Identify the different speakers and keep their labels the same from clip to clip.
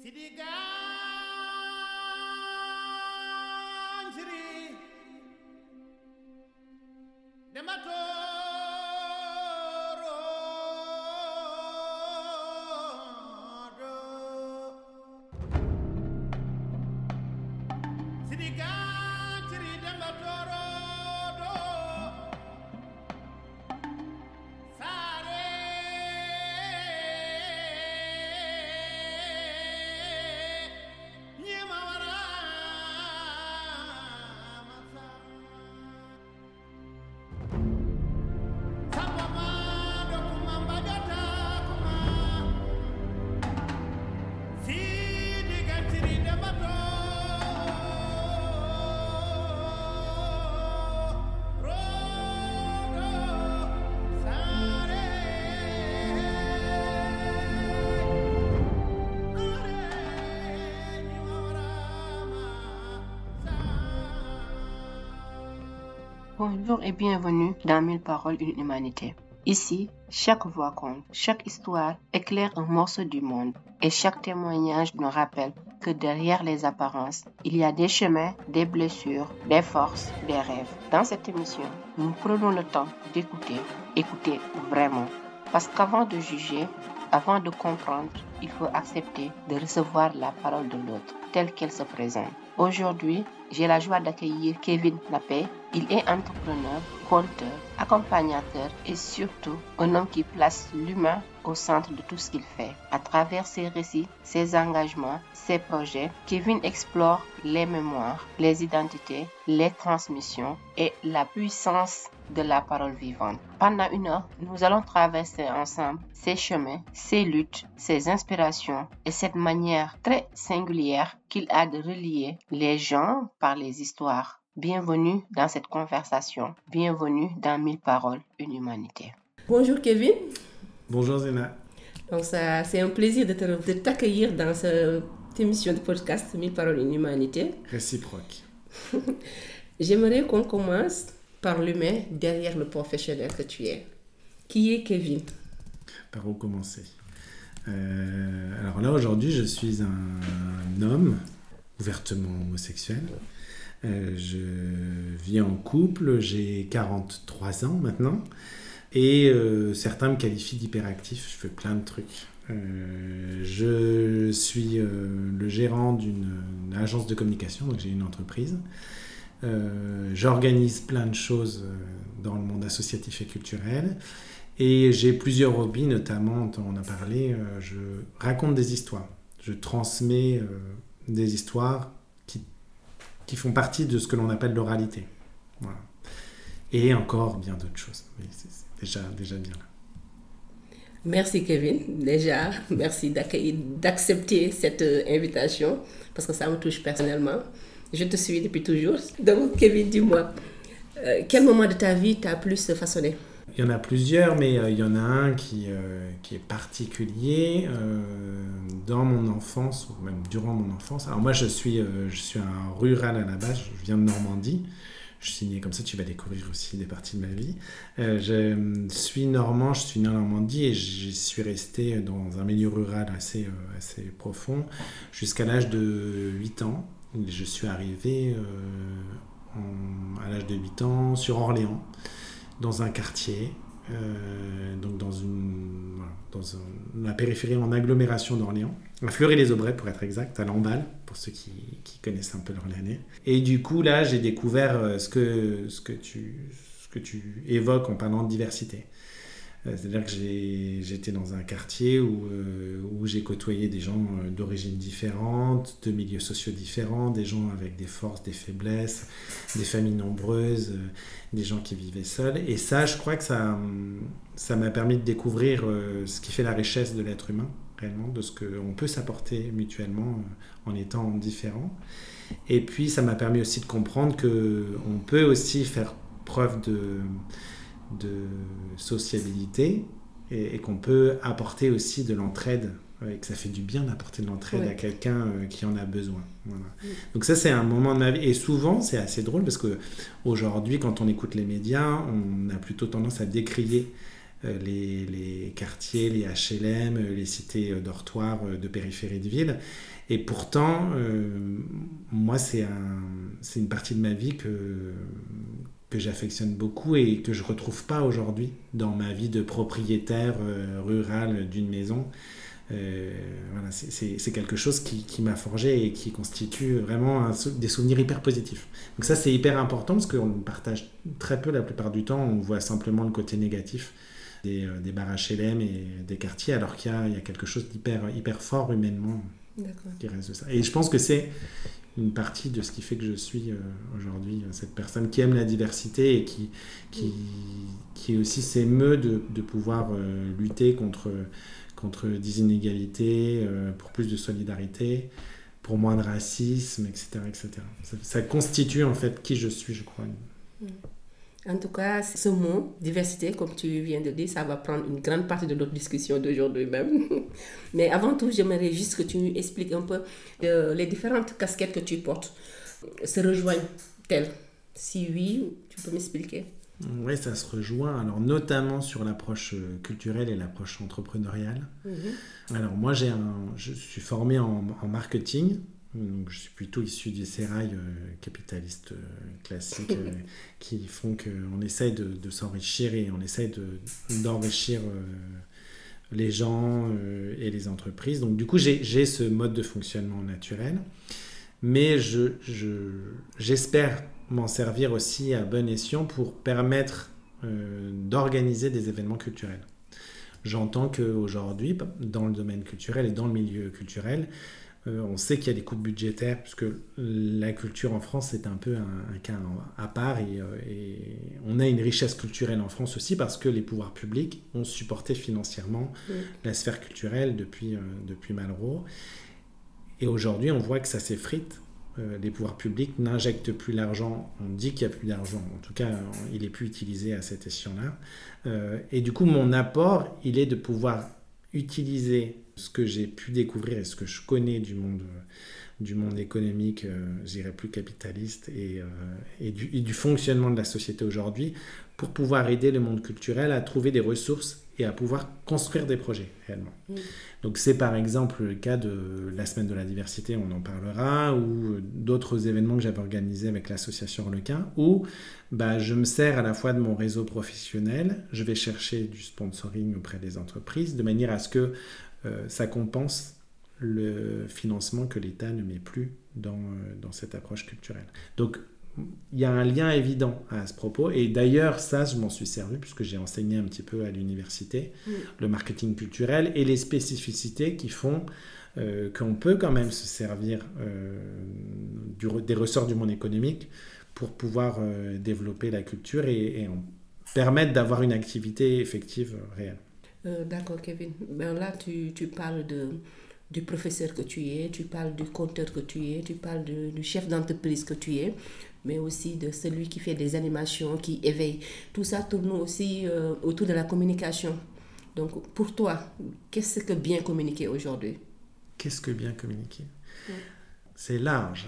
Speaker 1: Bonjour et bienvenue dans 1000 paroles, une humanité. Ici, chaque voix compte, chaque histoire éclaire un morceau du monde et chaque témoignage nous rappelle que derrière les apparences, il y a des chemins, des blessures, des forces, des rêves. Dans cette émission, nous prenons le temps écouter vraiment. Parce qu'avant de juger, avant de comprendre, il faut accepter de recevoir la parole de l'autre telle qu'elle se présente. Aujourd'hui, j'ai la joie d'accueillir Kevin Napé. Il est entrepreneur, conteur, accompagnateur et surtout un homme qui place l'humain au centre de tout ce qu'il fait. À travers ses récits, ses engagements, ses projets, Kevin explore les mémoires, les identités, les transmissions et la puissance de la parole vivante. Pendant une heure, nous allons traverser ensemble ses chemins, ses luttes, ses inspirations et cette manière très singulière qu'il a de relier les gens par les histoires. Bienvenue dans cette conversation. Bienvenue dans 1000 paroles, une humanité.
Speaker 2: Bonjour Kevin.
Speaker 3: Bonjour Zéna.
Speaker 2: Donc c'est un plaisir de t'accueillir dans cette émission de podcast 1000 paroles, une humanité.
Speaker 3: Réciproque.
Speaker 2: J'aimerais qu'on commence par l'humain derrière le professionnel que tu es. Qui est Kevin?
Speaker 3: Par où commencer? Alors là, aujourd'hui, je suis un homme ouvertement homosexuel. Je vis en couple, j'ai 43 ans maintenant. Et certains me qualifient d'hyperactif, je fais plein de trucs. Je suis le gérant d'une agence de communication, donc j'ai une entreprise. J'organise plein de choses dans le monde associatif et culturel. Et j'ai plusieurs hobbies, notamment, dont on a parlé, je raconte des histoires. Je transmets des histoires qui font partie de ce que l'on appelle l'oralité. Voilà. Et encore bien d'autres choses. Mais c'est déjà bien là.
Speaker 2: Merci Kevin. Déjà, merci d'accepter cette invitation parce que ça me touche personnellement. Je te suis depuis toujours. Donc Kevin, dis-moi, quel moment de ta vie t'a plus façonné?
Speaker 3: Il y en a plusieurs, mais il y en a un qui est particulier dans mon enfance, ou même durant mon enfance. Alors moi, je suis un rural à la base, je viens de Normandie. Je suis né comme ça, tu vas découvrir aussi des parties de ma vie. Je suis normand, je suis né en Normandie et je suis resté dans un milieu rural assez profond jusqu'à l'âge de 8 ans. Je suis arrivé à l'âge de 8 ans sur Orléans, dans un quartier, donc dans la périphérie en agglomération d'Orléans, à Fleury-les-Aubrais pour être exact, à Lamballe, pour ceux qui connaissent un peu l'Orléanais. Et du coup, là, j'ai découvert ce que tu évoques en parlant de diversité. C'est-à-dire que j'étais dans un quartier où j'ai côtoyé des gens d'origines différentes, de milieux sociaux différents, des gens avec des forces, des faiblesses, des familles nombreuses, des gens qui vivaient seuls. Et ça, je crois que ça m'a permis de découvrir ce qui fait la richesse de l'être humain, réellement, de ce qu'on peut s'apporter mutuellement en étant différents. Et puis, ça m'a permis aussi de comprendre qu'on peut aussi faire preuve de sociabilité et qu'on peut apporter aussi de l'entraide et que ça fait du bien d'apporter de l'entraide à quelqu'un qui en a besoin. Voilà. Donc ça, c'est un moment de ma vie. Et souvent, c'est assez drôle parce qu'aujourd'hui, quand on écoute les médias, on a plutôt tendance à décrier les les quartiers, les HLM, les cités dortoirs de périphérie de ville. Et pourtant, moi, c'est une partie de ma vie que j'affectionne beaucoup et que je ne retrouve pas aujourd'hui dans ma vie de propriétaire rural d'une maison. Voilà, c'est quelque chose qui m'a forgé et qui constitue vraiment des souvenirs hyper positifs. Donc ça, c'est hyper important parce qu'on partage très peu la plupart du temps. On voit simplement le côté négatif des bars HLM et des quartiers, alors qu'il y a quelque chose hyper fort humainement qui reste de ça. Et je pense que c'est une partie de ce qui fait que je suis aujourd'hui cette personne qui aime la diversité et qui aussi s'émeut de pouvoir lutter contre des inégalités, pour plus de solidarité, pour moins de racisme, etc. etc. Ça constitue en fait qui je suis, je crois.
Speaker 2: En tout cas, ce mot, diversité, comme tu viens de dire, ça va prendre une grande partie de notre discussion d'aujourd'hui même. Mais avant tout, j'aimerais juste que tu nous expliques un peu les différentes casquettes que tu portes. Se rejoignent-elles? Si oui, tu peux m'expliquer?
Speaker 3: Oui, ça se rejoint, alors notamment sur l'approche culturelle et l'approche entrepreneuriale. Alors moi, je suis formé en marketing, donc je suis plutôt issu du sérail capitaliste classique qui font qu'on essaye de s'enrichir et on essaye d'enrichir les gens et les entreprises. Donc du coup, j'ai ce mode de fonctionnement naturel, mais j'espère m'en servir aussi à bon escient pour permettre d'organiser des événements culturels. J'entends qu'aujourd'hui, dans le domaine culturel et dans le milieu culturel, on sait qu'il y a des coupes budgétaires, puisque la culture en France, c'est un peu un cas à part, et on a une richesse culturelle en France aussi, parce que les pouvoirs publics ont supporté financièrement la sphère culturelle depuis Malraux. Et aujourd'hui, on voit que ça s'effrite. Les pouvoirs publics n'injectent plus l'argent, on dit qu'il n'y a plus d'argent, en tout cas il n'est plus utilisé à cet escient-là. Et du coup mon apport, il est de pouvoir utiliser ce que j'ai pu découvrir et ce que je connais du monde économique, je dirais plus capitaliste, et du fonctionnement de la société aujourd'hui, pour pouvoir aider le monde culturel à trouver des ressources et à pouvoir construire des projets réellement. Donc c'est par exemple le cas de la Semaine de la Diversité, on en parlera, ou d'autres événements que j'avais organisés avec l'association Harlequin, où je me sers à la fois de mon réseau professionnel, je vais chercher du sponsoring auprès des entreprises, de manière à ce que ça compense le financement que l'État ne met plus dans cette approche culturelle. Donc il y a un lien évident à ce propos, et d'ailleurs ça je m'en suis servi puisque j'ai enseigné un petit peu à l'université le marketing culturel et les spécificités qui font qu'on peut quand même se servir des ressorts du monde économique pour pouvoir développer la culture et permettre d'avoir une activité effective réelle.
Speaker 2: D'accord Kevin, là tu parles du professeur que tu es, tu parles du conteur que tu es, tu parles du chef d'entreprise que tu es, mais aussi de celui qui fait des animations, qui éveille. Tout ça tourne aussi autour de la communication. Donc pour toi, qu'est-ce que bien communiquer aujourd'hui? Qu'est-ce que bien communiquer?
Speaker 3: C'est large.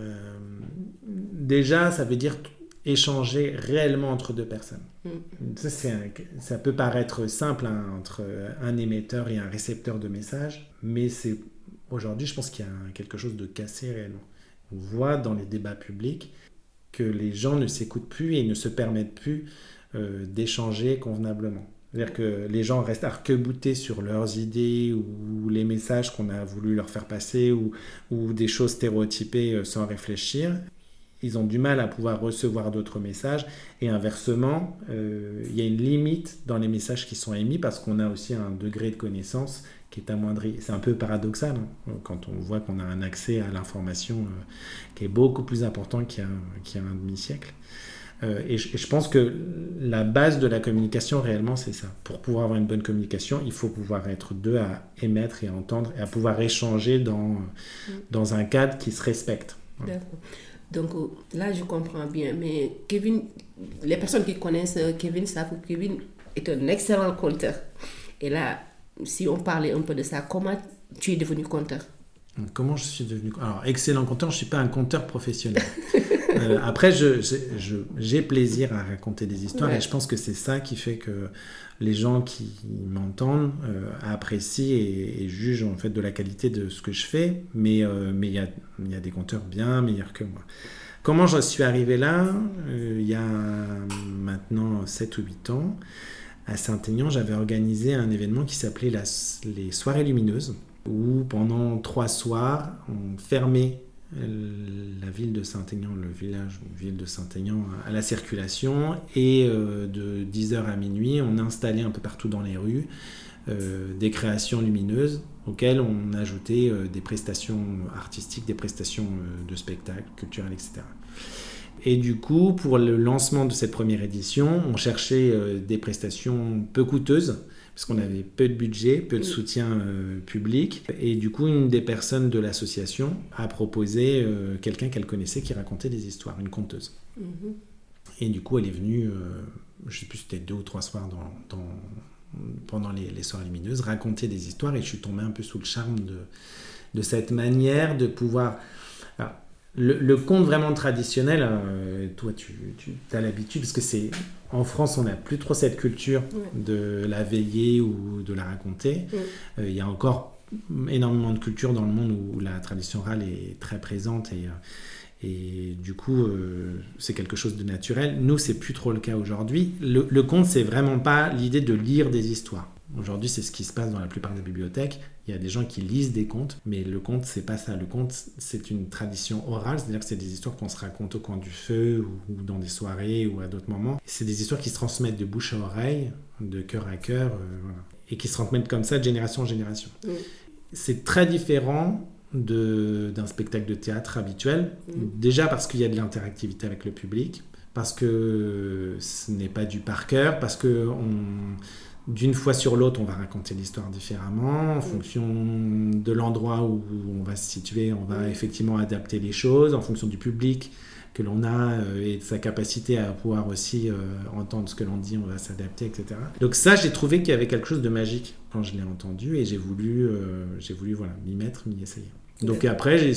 Speaker 3: Déjà, ça veut dire échanger réellement entre deux personnes. Ça peut paraître simple entre un émetteur et un récepteur de messages, mais aujourd'hui, je pense qu'il y a quelque chose de cassé réellement. On voit dans les débats publics que les gens ne s'écoutent plus et ne se permettent plus d'échanger convenablement. C'est-à-dire que les gens restent arc-boutés sur leurs idées ou les messages qu'on a voulu leur faire passer ou des choses stéréotypées sans réfléchir. Ils ont du mal à pouvoir recevoir d'autres messages, et inversement, il y a une limite dans les messages qui sont émis parce qu'on a aussi un degré de connaissance qui est amoindri. C'est un peu paradoxal quand on voit qu'on a un accès à l'information qui est beaucoup plus important qu'il y a un demi-siècle. Et je pense que la base de la communication réellement, c'est ça. Pour pouvoir avoir une bonne communication, il faut pouvoir être deux à émettre et à entendre et à pouvoir échanger dans un cadre qui se respecte. Voilà.
Speaker 2: D'accord. Donc là, je comprends bien. Mais Kevin, les personnes qui connaissent Kevin savent que Kevin est un excellent conteur. Et là, si on parlait un peu de ça, comment tu es devenu conteur?
Speaker 3: Comment je suis devenu... Alors, excellent conteur, je ne suis pas un conteur professionnel. Après, j'ai plaisir à raconter des histoires et je pense que c'est ça qui fait que les gens qui m'entendent apprécient et jugent en fait de la qualité de ce que je fais, mais il y a des conteurs bien meilleurs que moi. Comment je suis arrivé là? Il y a maintenant 7 ou 8 ans, à Saint-Aignan, j'avais organisé un événement qui s'appelait les Soirées Lumineuses, où pendant 3 soirs, on fermait la ville de Saint-Aignan, ville de Saint-Aignan à la circulation, et de 10h à minuit, on installait un peu partout dans les rues des créations lumineuses auxquelles on ajoutait des prestations artistiques, des prestations de spectacles culturels, etc. Et du coup, pour le lancement de cette première édition, on cherchait des prestations peu coûteuses, parce qu'on avait peu de budget, peu de soutien public. Et du coup, une des personnes de l'association a proposé quelqu'un qu'elle connaissait qui racontait des histoires, une conteuse. Et du coup, elle est venue, je ne sais plus si c'était 2 ou 3 soirs pendant les soirées lumineuses, raconter des histoires. Et je suis tombé un peu sous le charme de cette manière de pouvoir... Alors, le conte vraiment traditionnel, toi tu as l'habitude, parce que en France on n'a plus trop cette culture de la veiller ou de la raconter. Il y a encore énormément de culture dans le monde où la tradition orale est très présente et du coup c'est quelque chose de naturel. Nous c'est plus trop le cas aujourd'hui. Le conte c'est vraiment pas l'idée de lire des histoires. Aujourd'hui, c'est ce qui se passe dans la plupart des bibliothèques. Il y a des gens qui lisent des contes, mais le conte, c'est pas ça. Le conte, c'est une tradition orale, c'est-à-dire que c'est des histoires qu'on se raconte au coin du feu ou dans des soirées ou à d'autres moments. C'est des histoires qui se transmettent de bouche à oreille, de cœur à cœur, voilà. Et qui se transmettent comme ça de génération en génération. C'est très différent d'un spectacle de théâtre habituel. Déjà parce qu'il y a de l'interactivité avec le public, parce que ce n'est pas du par cœur, parce que d'une fois sur l'autre, on va raconter l'histoire différemment. En fonction de l'endroit où on va se situer, on va effectivement adapter les choses. En fonction du public que l'on a et de sa capacité à pouvoir aussi entendre ce que l'on dit, on va s'adapter, etc. Donc ça, j'ai trouvé qu'il y avait quelque chose de magique quand je l'ai entendu et j'ai voulu voilà, m'y mettre, m'y essayer. Donc après, je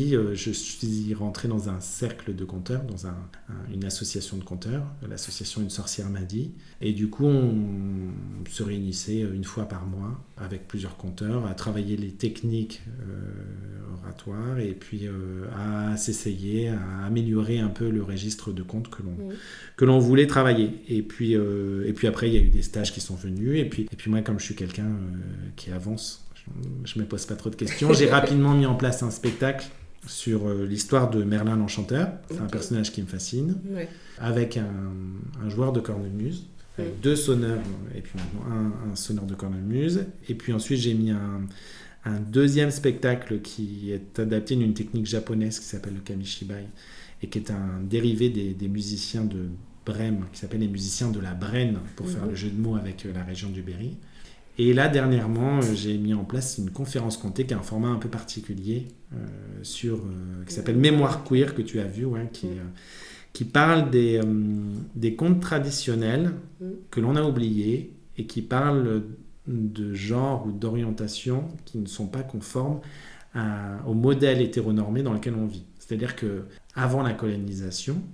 Speaker 3: suis rentré dans un cercle de conteurs, dans une association de conteurs, l'association Une sorcière m'a dit. Et du coup, on se réunissait une fois par mois avec plusieurs conteurs à travailler les techniques oratoires et puis à s'essayer, à améliorer un peu le registre de contes que l'on voulait travailler. Et puis après, il y a eu des stages qui sont venus. Et puis moi, comme je suis quelqu'un qui avance, je ne me pose pas trop de questions. J'ai rapidement mis en place un spectacle sur l'histoire de Merlin l'Enchanteur. C'est un personnage qui me fascine. Avec un joueur de cornemuse, avec 2 sonneurs, et puis maintenant un sonneur de cornemuse. Et puis ensuite, j'ai mis un deuxième spectacle qui est adapté d'une technique japonaise qui s'appelle le kamishibai, et qui est un dérivé des musiciens de Brême, qui s'appelle les musiciens de la Brenne, pour faire le jeu de mots avec la région du Berry. Et là, dernièrement, j'ai mis en place une conférence contée qui a un format un peu particulier qui s'appelle Mémoire queer, que tu as vu, qui parle des contes traditionnels que l'on a oubliés et qui parlent de genre ou d'orientation qui ne sont pas conformes au modèle hétéronormé dans lequel on vit. C'est-à-dire qu'avant la colonisation,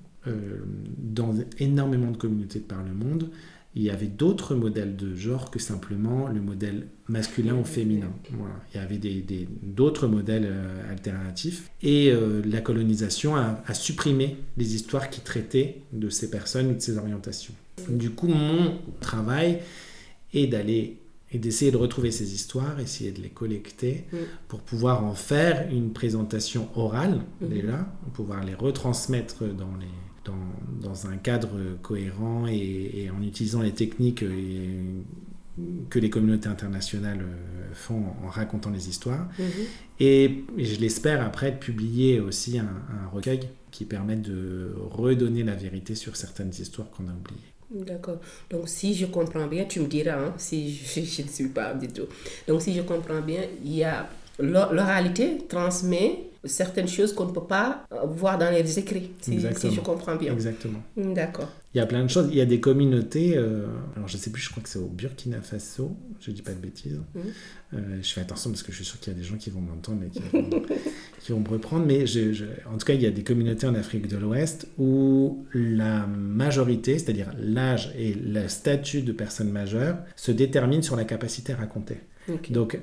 Speaker 3: dans énormément de communautés de par le monde, il y avait d'autres modèles de genre que simplement le modèle masculin ou féminin. Voilà. Il y avait d'autres modèles alternatifs. Et la colonisation a supprimé les histoires qui traitaient de ces personnes ou de ces orientations. Du coup, mon travail est d'essayer de retrouver ces histoires, essayer de les collecter pour pouvoir en faire une présentation orale, déjà, pour pouvoir les retransmettre dans un cadre cohérent et en utilisant les techniques que les communautés internationales font en racontant les histoires. Et je l'espère après publier aussi un recueil qui permette de redonner la vérité sur certaines histoires qu'on a oubliées.
Speaker 2: D'accord. Donc si je comprends bien, tu me diras si je ne suis pas du tout. Donc si je comprends bien, il y a l'oralité transmet certaines choses qu'on ne peut pas voir dans les écrits, si je comprends bien.
Speaker 3: Exactement.
Speaker 2: D'accord.
Speaker 3: Il y a plein de choses. Il y a des communautés, alors je sais plus, je crois que c'est au Burkina Faso, je dis pas de bêtises. Je fais attention parce que je suis sûr qu'il y a des gens qui vont m'entendre et qui vont me reprendre. Mais en tout cas, il y a des communautés en Afrique de l'Ouest où la majorité, c'est-à-dire l'âge et le statut de personne majeure, se déterminent sur la capacité à raconter. Okay. Donc,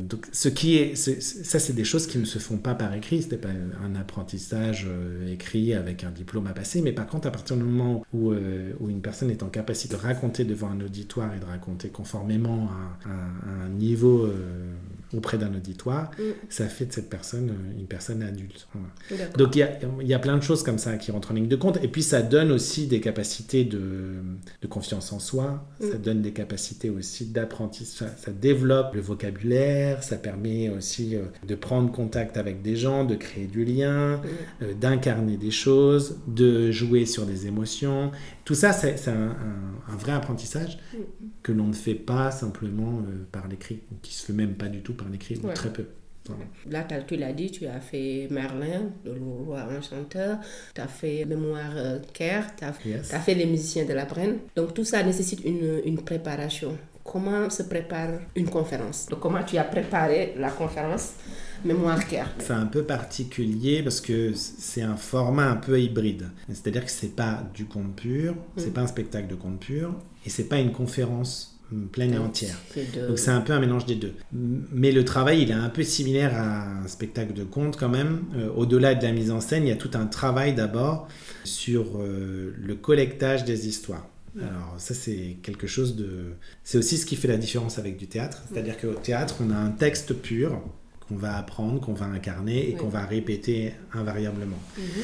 Speaker 3: ça, c'est des choses qui ne se font pas par écrit. C'était pas un apprentissage écrit avec un diplôme à passer, mais par contre, à partir du moment où une personne est en capacité de raconter devant un auditoire et de raconter conformément à un niveau auprès d'un auditoire, ça fait de cette personne une personne adulte. Voilà. Donc, il y a plein de choses comme ça qui rentrent en ligne de compte. Et puis, ça donne aussi des capacités de confiance en soi. Ça donne des capacités aussi d'apprentissage. Ça développe le vocabulaire, ça permet aussi de prendre contact avec des gens, de créer du lien, d'incarner des choses, de jouer sur des émotions. Tout ça, c'est un vrai apprentissage que l'on ne fait pas simplement par l'écrit, qui se fait même pas du tout par l'écrit, ou très peu.
Speaker 2: Là, tu l'as dit, tu as fait Merlin, le roi enchanteur, tu as fait Mémoire Caire, tu as fait Les musiciens de la Brenne. Donc tout ça nécessite une préparation. Comment se prépare une conférence? Donc, comment tu as préparé la conférence Mémoire Caire?
Speaker 3: C'est un peu particulier parce que c'est un format un peu hybride. C'est-à-dire que c'est pas du conte pur, c'est pas un spectacle de conte pur et c'est pas une conférence pleine et entière. Donc c'est un peu un mélange des deux. Mais le travail, il est un peu similaire à un spectacle de conte quand même. Au-delà de la mise en scène, il y a tout un travail d'abord sur le collectage des histoires. Alors ça, c'est quelque chose de... C'est aussi ce qui fait la différence avec du théâtre. C'est-à-dire qu'au théâtre, on a un texte pur qu'on va apprendre, qu'on va incarner et qu'on va répéter invariablement.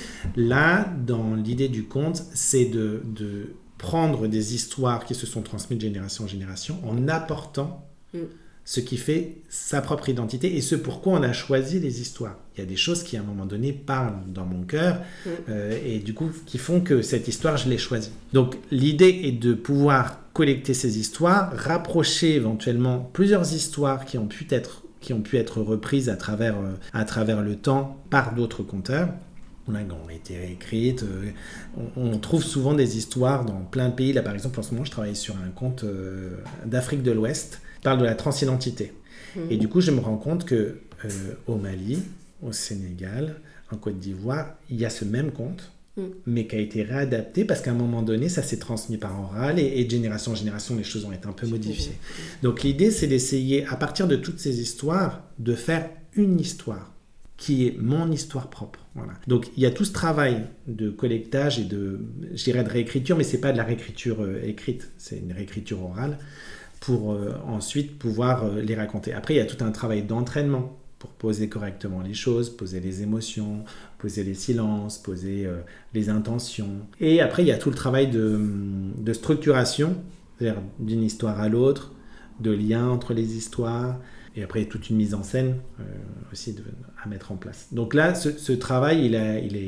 Speaker 3: Là, dans l'idée du conte, c'est de prendre des histoires qui se sont transmises de génération en génération en apportant ce qui fait sa propre identité et ce pourquoi on a choisi les histoires. Il y a des choses qui, à un moment donné, parlent dans mon cœur et du coup, qui font que cette histoire, je l'ai choisie. Donc, l'idée est de pouvoir collecter ces histoires, rapprocher éventuellement plusieurs histoires qui ont pu être reprises à travers le temps par d'autres conteurs. Qui ont été réécrites. On trouve souvent des histoires dans plein de pays. Là, par exemple, en ce moment, je travaille sur un conte d'Afrique de l'Ouest qui parle de la transidentité. Et du coup, je me rends compte que au Mali, au Sénégal, en Côte d'Ivoire, il y a ce même conte, mais qui a été réadapté parce qu'à un moment donné, ça s'est transmis par oral et de génération en génération, les choses ont été un peu modifiées. Donc, l'idée, c'est d'essayer, à partir de toutes ces histoires, de faire une histoire qui est mon histoire propre. Voilà. Donc, il y a tout ce travail de collectage et de réécriture, mais ce n'est pas de la réécriture écrite, c'est une réécriture orale pour ensuite pouvoir les raconter. Après, il y a tout un travail d'entraînement pour poser correctement les choses, poser les émotions, poser les silences, poser les intentions. Et après, il y a tout le travail de structuration, c'est-à-dire d'une histoire à l'autre, de lien entre les histoires. Et après, il y a toute une mise en scène aussi à mettre en place. Donc là, ce travail, il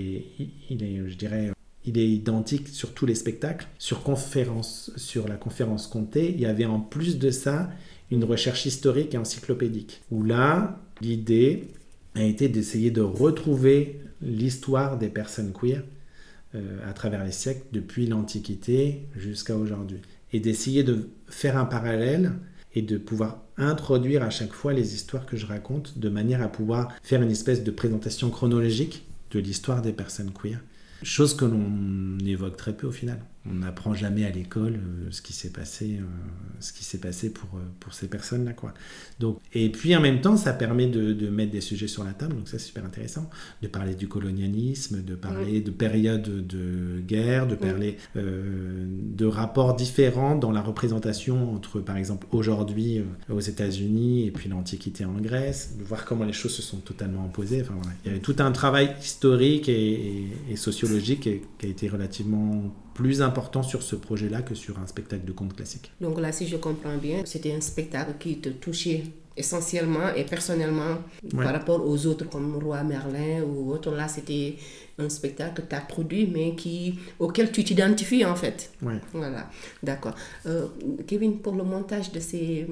Speaker 3: est identique sur tous les spectacles. Sur la conférence Comté, il y avait en plus de ça une recherche historique et encyclopédique. Où là, l'idée a été d'essayer de retrouver l'histoire des personnes queer à travers les siècles, depuis l'Antiquité jusqu'à aujourd'hui. Et d'essayer de faire un parallèle et de pouvoir introduire à chaque fois les histoires que je raconte de manière à pouvoir faire une espèce de présentation chronologique de l'histoire des personnes queer. Chose que l'on évoque très peu au final. On n'apprend jamais à l'école ce qui s'est passé pour ces personnes-là, quoi. Donc, et puis en même temps, ça permet de mettre des sujets sur la table, donc ça c'est super intéressant, de parler du colonialisme, de parler de périodes de guerre, de parler de rapports différents dans la représentation entre, par exemple, aujourd'hui aux États-Unis et puis l'Antiquité en Grèce, de voir comment les choses se sont totalement opposées. Enfin, voilà. Il y avait tout un travail historique et sociologique qui a été relativement plus important sur ce projet-là que sur un spectacle de conte classique.
Speaker 2: Donc là, si je comprends bien, c'était un spectacle qui te touchait essentiellement et personnellement par rapport aux autres comme Roi Merlin ou autres. Là, c'était un spectacle que tu as produit mais auquel tu t'identifies en fait. Voilà, d'accord. Kevin, pour le montage de ces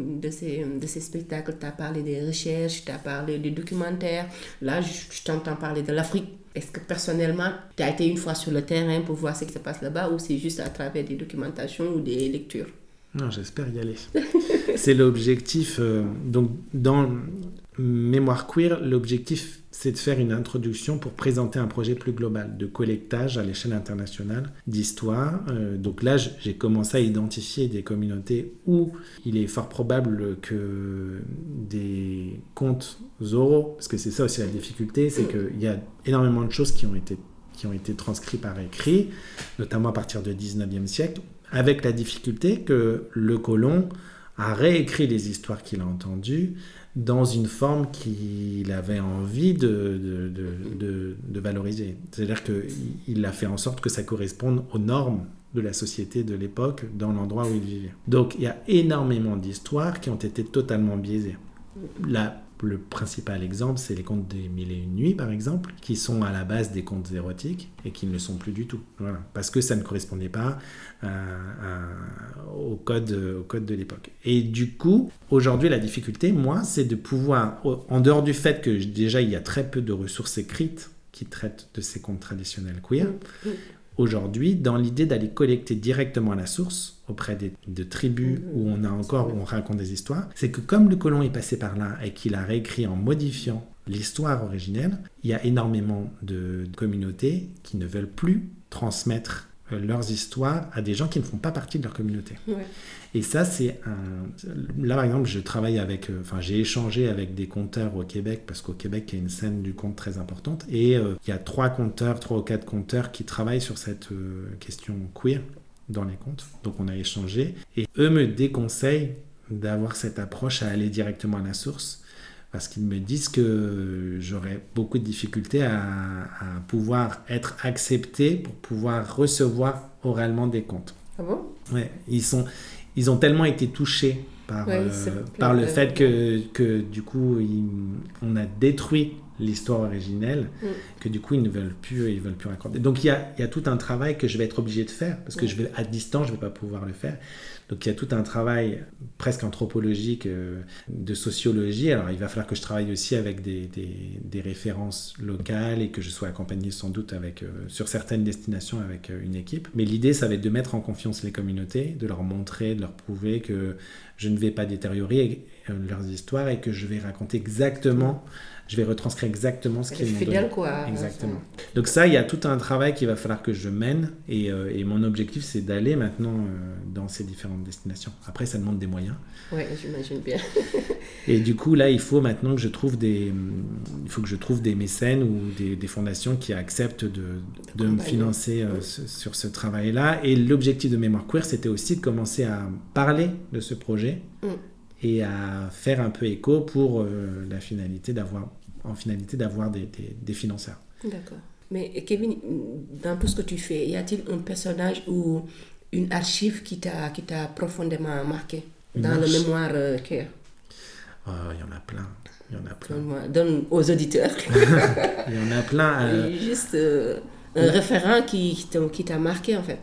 Speaker 2: spectacles, tu as parlé des recherches, tu as parlé des documentaires. Là, je t'entends parler de l'Afrique. Est-ce que personnellement, tu as été une fois sur le terrain pour voir ce qui se passe là-bas ou c'est juste à travers des documentations ou des lectures?
Speaker 3: Non, j'espère y aller. C'est l'objectif. Donc, dans Mémoire Queer, l'objectif, c'est de faire une introduction pour présenter un projet plus global de collectage à l'échelle internationale d'histoire. Donc là, j'ai commencé à identifier des communautés où il est fort probable que des contes oraux, parce que c'est ça aussi la difficulté, c'est qu'il y a énormément de choses qui ont été transcrites par écrit, notamment à partir du 19e siècle, avec la difficulté que le colon a réécrit les histoires qu'il a entendues dans une forme qu'il avait envie de valoriser. C'est-à-dire qu'il a fait en sorte que ça corresponde aux normes de la société de l'époque dans l'endroit où il vivait. Donc il y a énormément d'histoires qui ont été totalement biaisées. Le principal exemple, c'est les contes des Mille et Une Nuits, par exemple, qui sont à la base des contes érotiques et qui ne le sont plus du tout. Voilà. Parce que ça ne correspondait pas au code de l'époque. Et du coup, aujourd'hui, la difficulté, moi, c'est de pouvoir, en dehors du fait que déjà, il y a très peu de ressources écrites qui traitent de ces contes traditionnels queer, aujourd'hui, dans l'idée d'aller collecter directement à la source, auprès de tribus où on raconte des histoires, c'est que comme le colon est passé par là et qu'il a réécrit en modifiant l'histoire originelle, il y a énormément de communautés qui ne veulent plus transmettre leurs histoires à des gens qui ne font pas partie de leur communauté. Ouais. Et ça, là, par exemple, j'ai échangé avec des conteurs au Québec, parce qu'au Québec, il y a une scène du conte très importante, et il y a 3 ou 4 conteurs qui travaillent sur cette question queer dans les contes. Donc, on a échangé, et eux me déconseillent d'avoir cette approche à aller directement à la source, parce qu'ils me disent que j'aurais beaucoup de difficultés à pouvoir être accepté pour pouvoir recevoir oralement des contes.
Speaker 2: Ah bon ?
Speaker 3: Ouais, ils ont tellement été touchés par le fait que du coup, on a détruit l'histoire originelle, que du coup, ils veulent plus raconter. Donc, il y a tout un travail que je vais être obligé de faire, parce que à distance, je ne vais pas pouvoir le faire. Donc, il y a tout un travail presque anthropologique, de sociologie. Alors, il va falloir que je travaille aussi avec des références locales et que je sois accompagné sans doute sur certaines destinations avec une équipe. Mais l'idée, ça va être de mettre en confiance les communautés, de leur montrer, de leur prouver que je ne vais pas détériorer leurs histoires et que je vais retranscrire exactement ce qu'ils m'ont donné.
Speaker 2: Fidèle, quoi.
Speaker 3: Exactement. Donc ça, il y a tout un travail qu'il va falloir que je mène et mon objectif, c'est d'aller maintenant dans ces différentes destinations. Après, ça demande des moyens.
Speaker 2: Oui, j'imagine bien.
Speaker 3: Et du coup, là, il faut maintenant que je trouve des mécènes ou des fondations qui acceptent de me financer sur ce travail-là. Et l'objectif de Mémoire Queer, c'était aussi de commencer à parler de ce projet et à faire un peu écho pour la finalité d'avoir des financeurs.
Speaker 2: D'accord. Mais Kevin, dans tout ce que tu fais, y a-t-il un personnage ou une archive qui t'a profondément marqué dans le Mémoire Queer?
Speaker 3: Il y en a plein.
Speaker 2: Donne aux auditeurs.
Speaker 3: Il y en a plein.
Speaker 2: Juste un référent qui t'a marqué, en fait.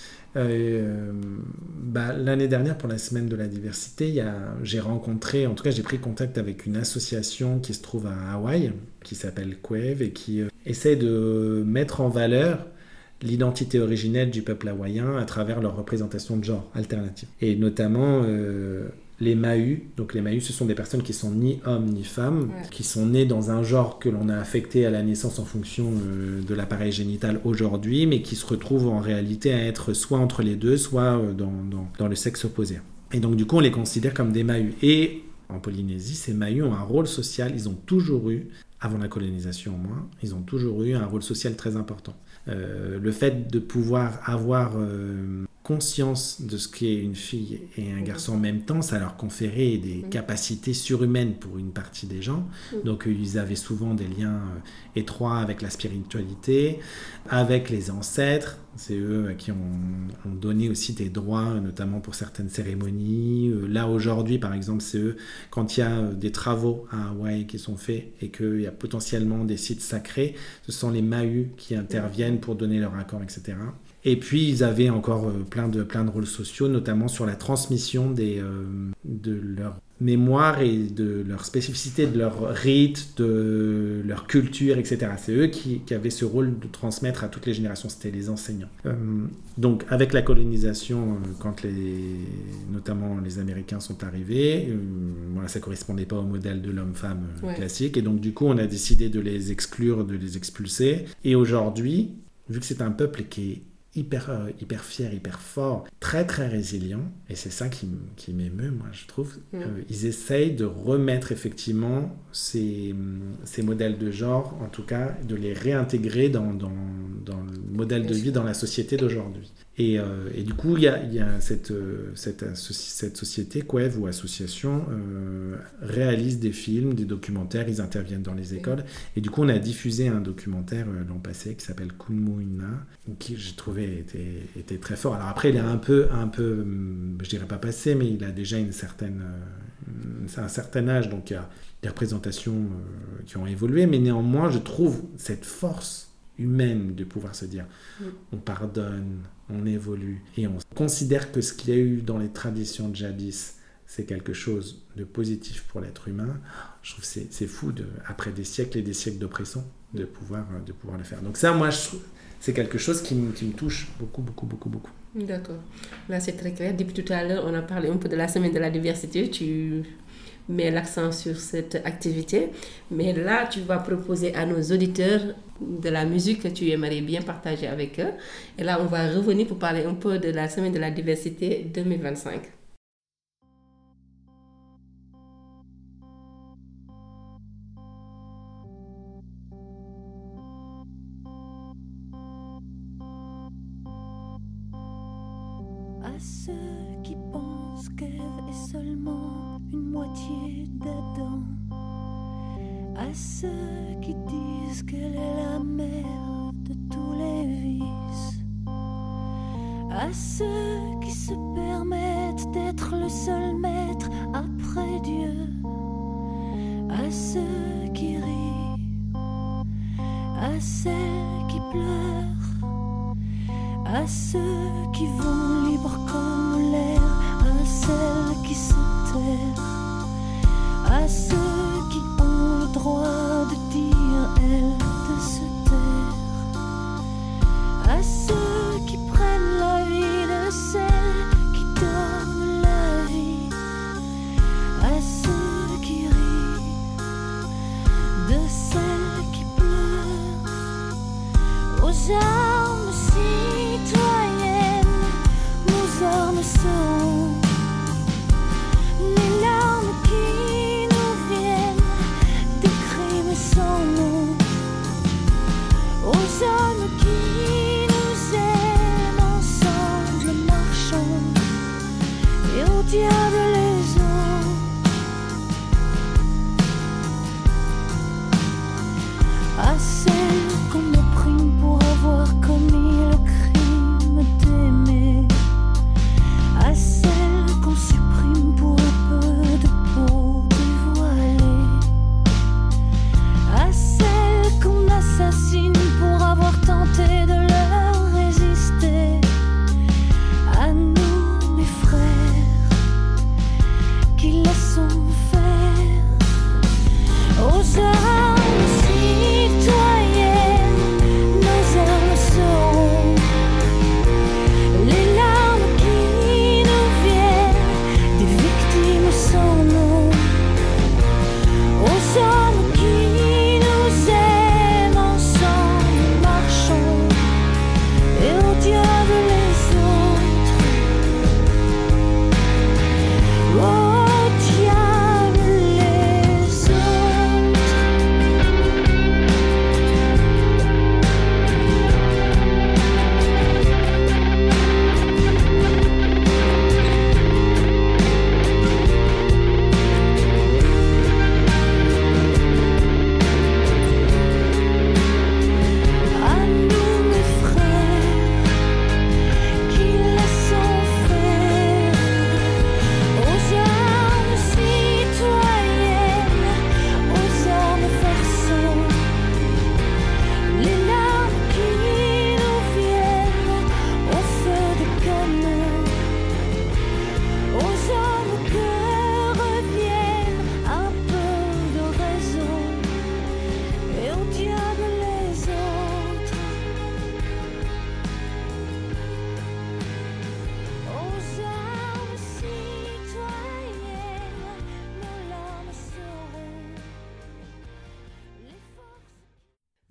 Speaker 3: L'année dernière, pour la semaine de la diversité, j'ai pris contact avec une association qui se trouve à Hawaï, qui s'appelle Quev, et qui essaie de mettre en valeur l'identité originelle du peuple hawaïen à travers leur représentation de genre alternative. Et notamment les Mahus. Donc les Mahus, ce sont des personnes qui sont ni hommes ni femmes, qui sont nées dans un genre que l'on a affecté à la naissance en fonction de l'appareil génital aujourd'hui, mais qui se retrouvent en réalité à être soit entre les deux, soit dans le sexe opposé. Et donc du coup, on les considère comme des Mahus. Et en Polynésie, ces Mahus ont un rôle social, ils ont toujours eu, avant la colonisation au moins, ils ont toujours eu un rôle social très important. Le fait de pouvoir avoir conscience de ce qu'est une fille et un garçon en même temps, ça leur conférait des capacités surhumaines pour une partie des gens. Donc ils avaient souvent des liens étroits avec la spiritualité, avec les ancêtres. C'est eux qui ont donné aussi des droits, notamment pour certaines cérémonies. Là, aujourd'hui, par exemple, c'est eux, quand il y a des travaux à Hawaï qui sont faits et qu'il y a potentiellement des sites sacrés, ce sont les Mahus qui interviennent pour donner leur accord, etc. Et puis ils avaient encore plein de rôles sociaux, notamment sur la transmission de leur mémoire et de leur spécificité, de leur rite, de leur culture, etc. C'est eux qui avaient ce rôle de transmettre à toutes les générations, c'était les enseignants. Donc avec la colonisation, quand notamment les Américains sont arrivés, voilà, ça ne correspondait pas au modèle de l'homme-femme classique, et donc du coup on a décidé de les exclure, de les expulser. Et aujourd'hui, vu que c'est un peuple qui est hyper fier, hyper fort, très très résilient, et c'est ça qui m'émeut, moi je trouve. Ils essayent de remettre effectivement ces modèles de genre, en tout cas de les réintégrer dans le modèle de vie, dans la société d'aujourd'hui. Et du coup, il y a cette société, Kouev ou association, réalise des films, des documentaires, ils interviennent dans les écoles. Et du coup, on a diffusé un documentaire l'an passé qui s'appelle Kunmuina, qui j'ai trouvé était très fort. Alors après, il est un peu, je dirais pas passé, mais il a déjà un certain âge, donc il y a des représentations qui ont évolué, mais néanmoins, je trouve cette force humaine de pouvoir se dire on pardonne, on évolue et on considère que ce qu'il y a eu dans les traditions de jadis c'est quelque chose de positif pour l'être humain. Je trouve que c'est fou après des siècles et des siècles d'oppression de pouvoir le faire. Donc ça, moi je trouve c'est quelque chose qui me touche beaucoup.
Speaker 2: D'accord, là c'est très clair. Depuis tout à l'heure on a parlé un peu de la semaine de la diversité, tu mets l'accent sur cette activité, mais là tu vas proposer à nos auditeurs de la musique que tu aimerais bien partager avec eux, et là on va revenir pour parler un peu de la semaine de la diversité 2025.
Speaker 4: À ceux qui pensent qu'Ève est seulement une moitié d'Adam, à ceux qui disent qu'elle est la mère de tous les vices, à ceux qui se permettent d'être le seul maître après Dieu, à ceux qui rient, à celles qui pleurent, à ceux qui vont libres comme l'air, à celles qui se tairent, à ceux qui ont le droit de dire elle de se taire, à ceux qui prennent la vie de celles qui donnent la vie, à ceux qui rient, de celles qui pleurent, aux armes citoyennes, nos armes sont les larmes qui nous viennent.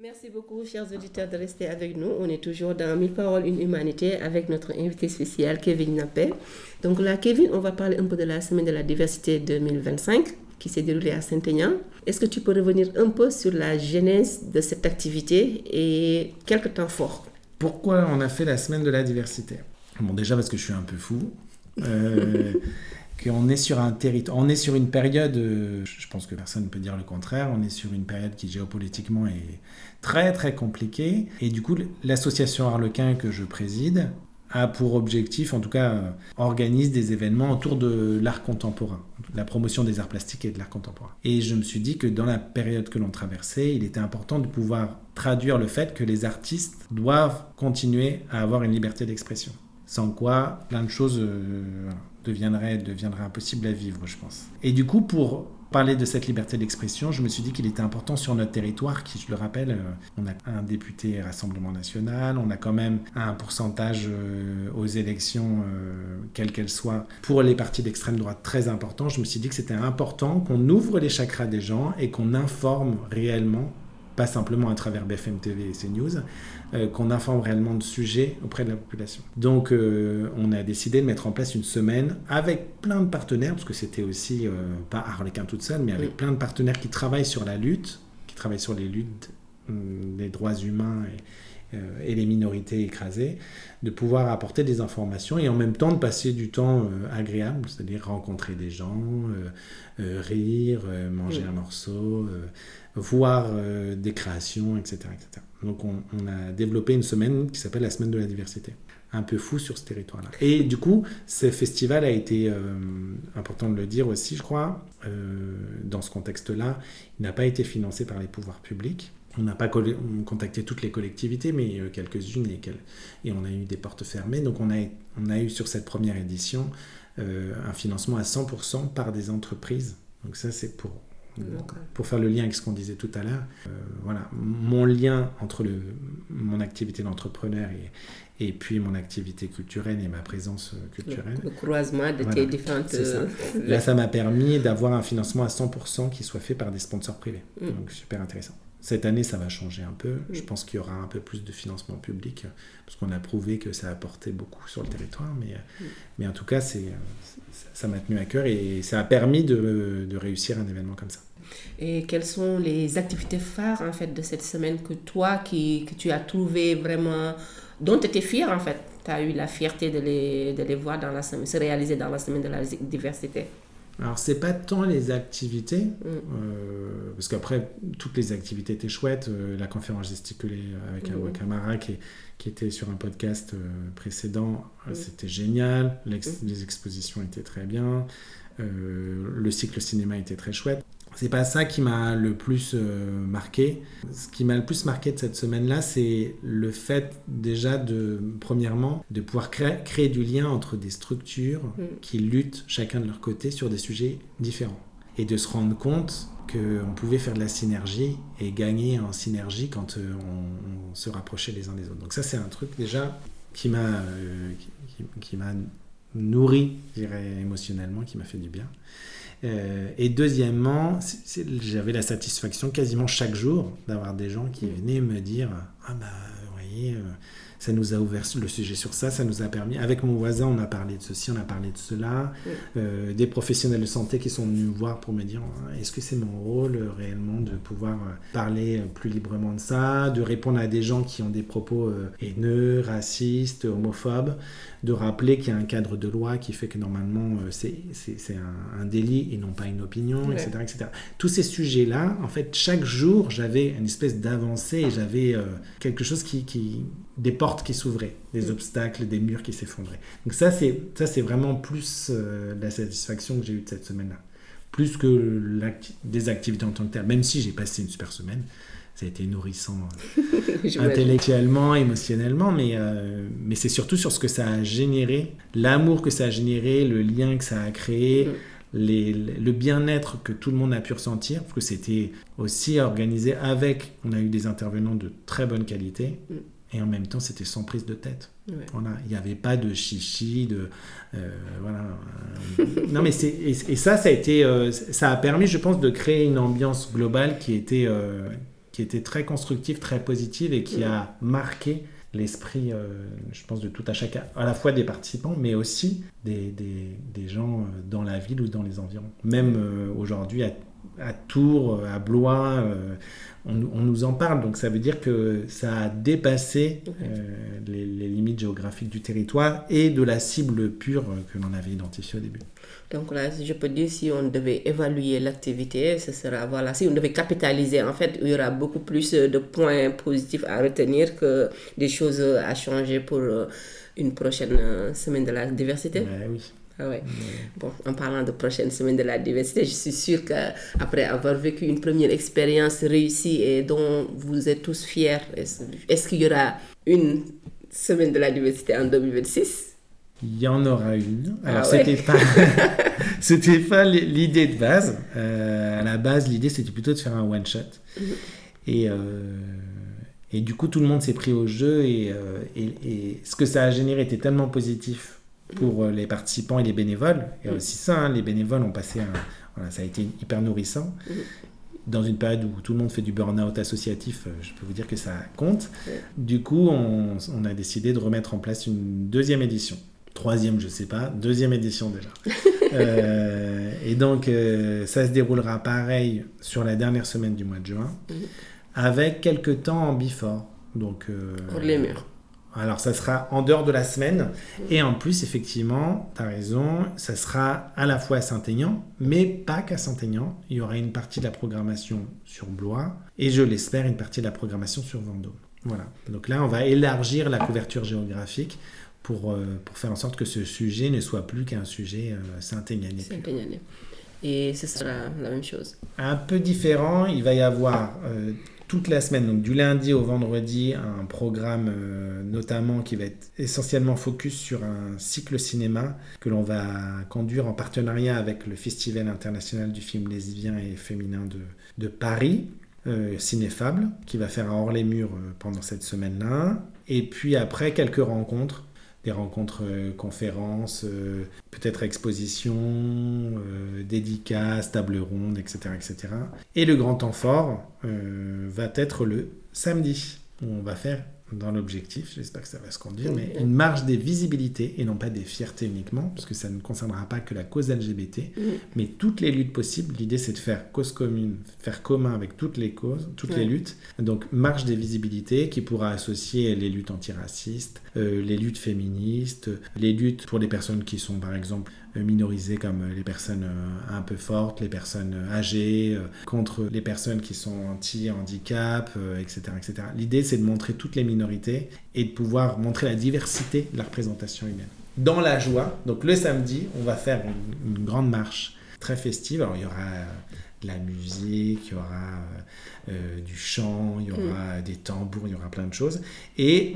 Speaker 2: Merci beaucoup, chers auditeurs, de rester avec nous. On est toujours dans 1000 paroles, une humanité avec notre invité spécial, Kevin Nappé. Donc là, Kevin, on va parler un peu de la Semaine de la diversité 2025 qui s'est déroulée à Saint-Aignan. Est-ce que tu peux revenir un peu sur la genèse de cette activité et quelques temps forts?
Speaker 3: Pourquoi on a fait la Semaine de la diversité? Bon, déjà parce que je suis un peu fou. Qu'on est sur un territoire, on est sur une période, je pense que personne ne peut dire le contraire, on est sur une période qui géopolitiquement est très très compliquée. Et du coup, l'association Harlequin que je préside a pour objectif, en tout cas, organise des événements autour de l'art contemporain, la promotion des arts plastiques et de l'art contemporain. Et je me suis dit que dans la période que l'on traversait, il était important de pouvoir traduire le fait que les artistes doivent continuer à avoir une liberté d'expression. Sans quoi, plein de choses deviendraient impossibles à vivre, je pense. Et du coup, pour parler de cette liberté d'expression, je me suis dit qu'il était important sur notre territoire, qui, je le rappelle, on a un député Rassemblement National, on a quand même un pourcentage aux élections, quelles qu'elles soient, pour les partis d'extrême droite très important. Je me suis dit que c'était important qu'on ouvre les chakras des gens et qu'on informe réellement, pas simplement à travers BFM TV et CNews, qu'on informe réellement de sujets auprès de la population. Donc on a décidé de mettre en place une semaine avec plein de partenaires, parce que c'était aussi pas Harlequin toute seule, mais avec plein de partenaires qui travaillent sur la lutte, qui travaillent sur les luttes des droits humains et les minorités écrasées, de pouvoir apporter des informations et en même temps de passer du temps agréable, c'est-à-dire rencontrer des gens, rire, manger un morceau, voir des créations, etc., etc. Donc on a développé une semaine qui s'appelle la Semaine de la diversité. Un peu fou sur ce territoire-là. Et du coup, ce festival a été, important de le dire aussi, je crois, dans ce contexte-là, il n'a pas été financé par les pouvoirs publics. On n'a pas contacté toutes les collectivités, mais quelques-unes, et on a eu des portes fermées. Donc on a eu sur cette première édition un financement à 100% par des entreprises. Donc ça, c'est pour faire le lien avec ce qu'on disait tout à l'heure. Voilà, mon lien entre mon activité d'entrepreneur et puis mon activité culturelle et ma présence culturelle.
Speaker 2: Le croisement de tes différentes...
Speaker 3: C'est ça. Là, ça m'a permis d'avoir un financement à 100% qui soit fait par des sponsors privés. Donc, super intéressant. Cette année, ça va changer un peu. Je pense qu'il y aura un peu plus de financement public parce qu'on a prouvé que ça apportait beaucoup sur le territoire. Mais en tout cas, ça m'a tenu à cœur et ça a permis de réussir un événement comme ça.
Speaker 2: Et quelles sont les activités phares en fait, de cette semaine que toi, que tu as trouvé vraiment, dont tu étais fière en fait? Tu as eu la fierté de les voir dans la semaine, se réaliser dans la semaine de la diversité.
Speaker 3: Alors, c'est pas tant les activités, parce qu'après, toutes les activités étaient chouettes. La conférence gesticulée avec Awa Kamara, qui était sur un podcast précédent, c'était génial. Les expositions étaient très bien. Le cycle cinéma était très chouette. C'est pas ça qui m'a le plus marqué. Ce qui m'a le plus marqué de cette semaine-là, c'est le fait déjà premièrement, de pouvoir créer du lien entre des structures qui luttent chacun de leur côté sur des sujets différents. Et de se rendre compte qu'on pouvait faire de la synergie et gagner en synergie quand on se rapprochait les uns des autres. Donc ça, c'est un truc déjà qui m'a nourri, je dirais, émotionnellement, qui m'a fait du bien. Et deuxièmement, j'avais la satisfaction quasiment chaque jour d'avoir des gens qui venaient me dire « Ah bah, vous voyez, ça nous a ouvert le sujet sur ça, ça nous a permis... » Avec mon voisin, on a parlé de ceci, on a parlé de cela. Des professionnels de santé qui sont venus me voir pour me dire « Est-ce que c'est mon rôle réellement de pouvoir parler plus librement de ça, de répondre à des gens qui ont des propos haineux, racistes, homophobes ?» de rappeler qu'il y a un cadre de loi qui fait que normalement c'est un délit et non pas une opinion, etc., etc. Tous ces sujets-là, en fait, chaque jour, j'avais une espèce d'avancée et j'avais quelque chose des portes qui s'ouvraient, des obstacles, des murs qui s'effondraient. Donc ça, c'est vraiment plus la satisfaction que j'ai eue de cette semaine-là. Plus que des activités en tant que telles, même si j'ai passé une super semaine. Ça a été nourrissant intellectuellement, émotionnellement, mais c'est surtout sur ce que ça a généré, l'amour que ça a généré, le lien que ça a créé, le bien-être que tout le monde a pu ressentir, parce que c'était aussi organisé on a eu des intervenants de très bonne qualité, et en même temps c'était sans prise de tête. Voilà, il n'y avait pas de chichi, voilà. Non mais ça a été, ça a permis, je pense, de créer une ambiance globale qui était qui était très constructive, très positive et qui a marqué l'esprit, je pense, de tout à chacun, à la fois des participants, mais aussi des gens dans la ville ou dans les environs. Même aujourd'hui, à Tours, à Blois, on nous en parle. Donc ça veut dire que ça a dépassé les limites géographiques du territoire et de la cible pure que l'on avait identifiée au début.
Speaker 2: Donc là, je peux dire, si on devait évaluer l'activité, ce sera, voilà, si on devait capitaliser, en fait, il y aura beaucoup plus de points positifs à retenir que des choses à changer pour une prochaine semaine de la diversité.
Speaker 3: Ouais, oui.
Speaker 2: Ah ouais. Bon, en parlant de prochaine semaine de la diversité, je suis sûre qu'après avoir vécu une première expérience réussie et dont vous êtes tous fiers, est-ce qu'il y aura une semaine de la diversité en 2026?
Speaker 3: Il y en aura une. Alors, c'était pas l'idée de base. À la base, l'idée, c'était plutôt de faire un one-shot. Et du coup, tout le monde s'est pris au jeu et ce que ça a généré était tellement positif pour les participants et les bénévoles. Et aussi ça, les bénévoles ont passé ça a été hyper nourrissant. Dans une période où tout le monde fait du burn-out associatif, je peux vous dire que ça compte. Du coup, on a décidé de remettre en place une deuxième édition. Troisième, je sais pas. Deuxième édition déjà. Et donc, ça se déroulera pareil sur la dernière semaine du mois de juin, avec quelques temps en before. Donc,
Speaker 2: pour les murs.
Speaker 3: Alors, ça sera en dehors de la semaine. Et en plus, effectivement, tu as raison, ça sera à la fois à Saint-Aignan, mais pas qu'à Saint-Aignan. Il y aura une partie de la programmation sur Blois et, je l'espère, une partie de la programmation sur Vendôme. Voilà. Donc là, on va élargir la couverture géographique pour faire en sorte que ce sujet ne soit plus qu'un sujet saint-aignanais.
Speaker 2: Et ce sera la même chose.
Speaker 3: Un peu différent, il va y avoir toute la semaine, donc du lundi au vendredi, un programme notamment qui va être essentiellement focus sur un cycle cinéma que l'on va conduire en partenariat avec le Festival international du film lesbien et féminin de Paris, Cinéfable, qui va faire à Hors-les-Murs pendant cette semaine-là. Et puis après, quelques rencontres. Des rencontres conférences, peut-être expositions, dédicaces, tables rondes, etc., etc. Et le grand temps fort va être le samedi, où on va faire, dans l'objectif, j'espère que ça va se conduire, mais une marche des visibilités et non pas des fiertés uniquement, parce que ça ne concernera pas que la cause LGBT, mais toutes les luttes possibles. L'idée, c'est de faire cause commune, faire commun avec toutes les causes, toutes les luttes. Donc, marche des visibilités qui pourra associer les luttes antiracistes, les luttes féministes, les luttes pour les personnes qui sont, par exemple, minorisées, comme les personnes un peu fortes, les personnes âgées, contre les personnes qui sont anti-handicap, etc., etc. L'idée, c'est de montrer toutes les minorités et de pouvoir montrer la diversité de la représentation humaine. Dans la joie, donc le samedi, on va faire une grande marche très festive. Alors, il y aura de la musique, il y aura du chant, il y aura des tambours, il y aura plein de choses. Et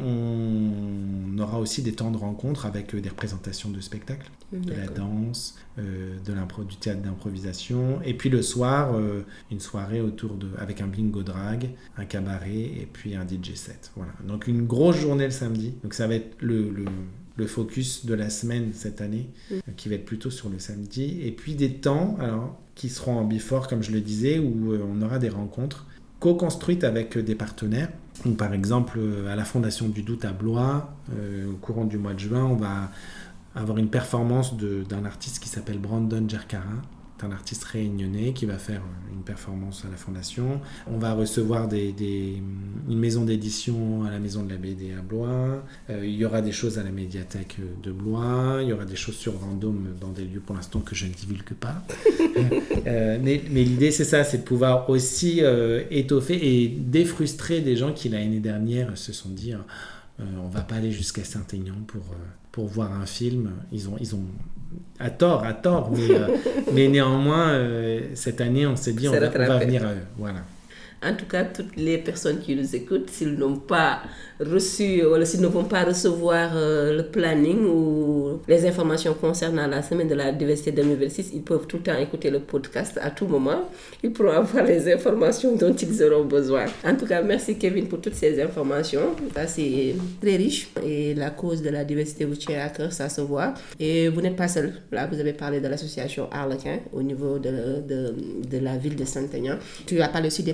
Speaker 3: on aura aussi des temps de rencontre avec des représentations de spectacles, de la danse, du théâtre d'improvisation. Et puis le soir, une soirée avec un bingo drag, un cabaret et puis un DJ set. Voilà. Donc une grosse journée le samedi. Donc ça va être le focus de la semaine cette année, qui va être plutôt sur le samedi. Et puis des temps qui seront en before, comme je le disais, où on aura des rencontres co-construites avec des partenaires. Donc, par exemple, à la Fondation du Doute à Blois, au courant du mois de juin, on va avoir une performance d'un artiste qui s'appelle Brandon Jerkara. C'est un artiste réunionnais qui va faire une performance à la Fondation. On va recevoir une maison d'édition à la Maison de la BD à Blois. Il y aura des choses à la médiathèque de Blois. Il y aura des choses sur Vendôme dans des lieux pour l'instant que je ne divulgue pas. Mais l'idée, c'est ça, c'est de pouvoir aussi étoffer et défrustrer des gens qui, l'année dernière, se sont dit on va pas aller jusqu'à Saint-Aignan pour voir un film. Ils ont à tort, mais néanmoins, cette année, on s'est dit on va venir à eux. Voilà.
Speaker 2: En tout cas, toutes les personnes qui nous écoutent, s'ils n'ont pas reçu, ou s'ils ne vont pas recevoir le planning ou les informations concernant la semaine de la diversité 2026, ils peuvent tout le temps écouter le podcast à tout moment. Ils pourront avoir les informations dont ils auront besoin. En tout cas, merci Kevin pour toutes ces informations. Ça, c'est très riche et la cause de la diversité vous tient à cœur, ça se voit. Et vous n'êtes pas seul. Là, vous avez parlé de l'association Harlequin au niveau de la ville de Saint-Aignan. Tu as parlé aussi des partenaires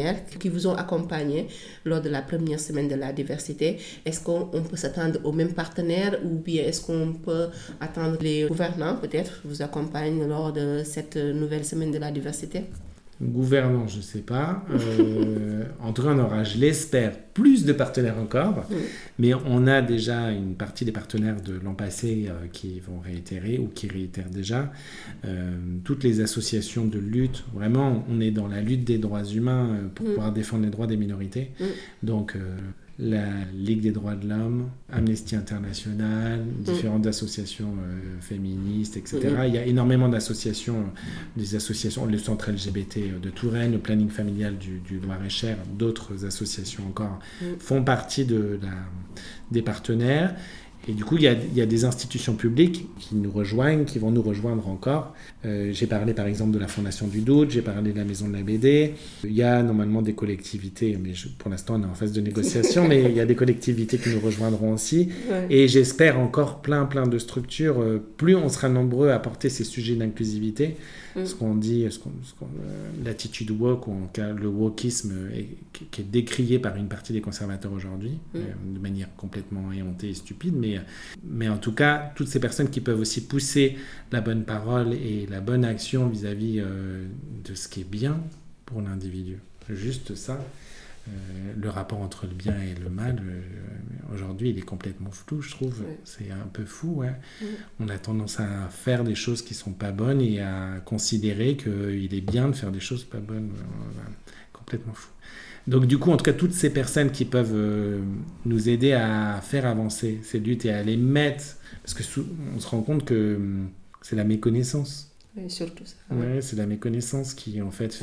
Speaker 2: partenaires qui vous ont accompagné lors de la première semaine de la diversité. Est-ce qu'on peut s'attendre aux mêmes partenaires ou bien est-ce qu'on peut attendre les gouvernants peut-être vous accompagnent lors de cette nouvelle semaine de la diversité?
Speaker 3: Gouvernant, je ne sais pas. En tout cas, on aura, je l'espère, plus de partenaires encore. Mais on a déjà une partie des partenaires de l'an passé qui vont réitérer ou qui réitèrent déjà. Toutes les associations de lutte, vraiment, on est dans la lutte des droits humains pour pouvoir défendre les droits des minorités. Donc, la Ligue des droits de l'homme, Amnesty International, différentes associations féministes, etc. Il y a énormément d'associations, des associations, le Centre LGBT de Touraine, le Planning familial du Loir-et-Cher, d'autres associations encore font partie des partenaires. Et du coup, il y a des institutions publiques qui nous rejoignent, qui vont nous rejoindre encore. J'ai parlé par exemple de la Fondation du Doute, j'ai parlé de la Maison de la BD. Il y a normalement des collectivités, mais pour l'instant on est en phase de négociation, mais il y a des collectivités qui nous rejoindront aussi. Ouais. Et j'espère encore plein de structures. Plus on sera nombreux à porter ces sujets d'inclusivité, ce qu'on dit, l'attitude woke, ou en cas le wokisme qui est décrié par une partie des conservateurs aujourd'hui, de manière complètement éhontée et stupide, mais en tout cas, toutes ces personnes qui peuvent aussi pousser la bonne parole et la bonne action vis-à-vis de ce qui est bien pour l'individu. Juste ça. Le rapport entre le bien et le mal, aujourd'hui, il est complètement flou, je trouve. Ouais. C'est un peu fou. Ouais. On a tendance à faire des choses qui ne sont pas bonnes et à considérer qu'il est bien de faire des choses pas bonnes. Complètement fou. Donc du coup, en tout cas, toutes ces personnes qui peuvent nous aider à faire avancer ces luttes et à les mettre... Parce qu'on se rend compte que c'est la méconnaissance.
Speaker 2: Oui, surtout ça.
Speaker 3: Ouais, c'est la méconnaissance qui en fait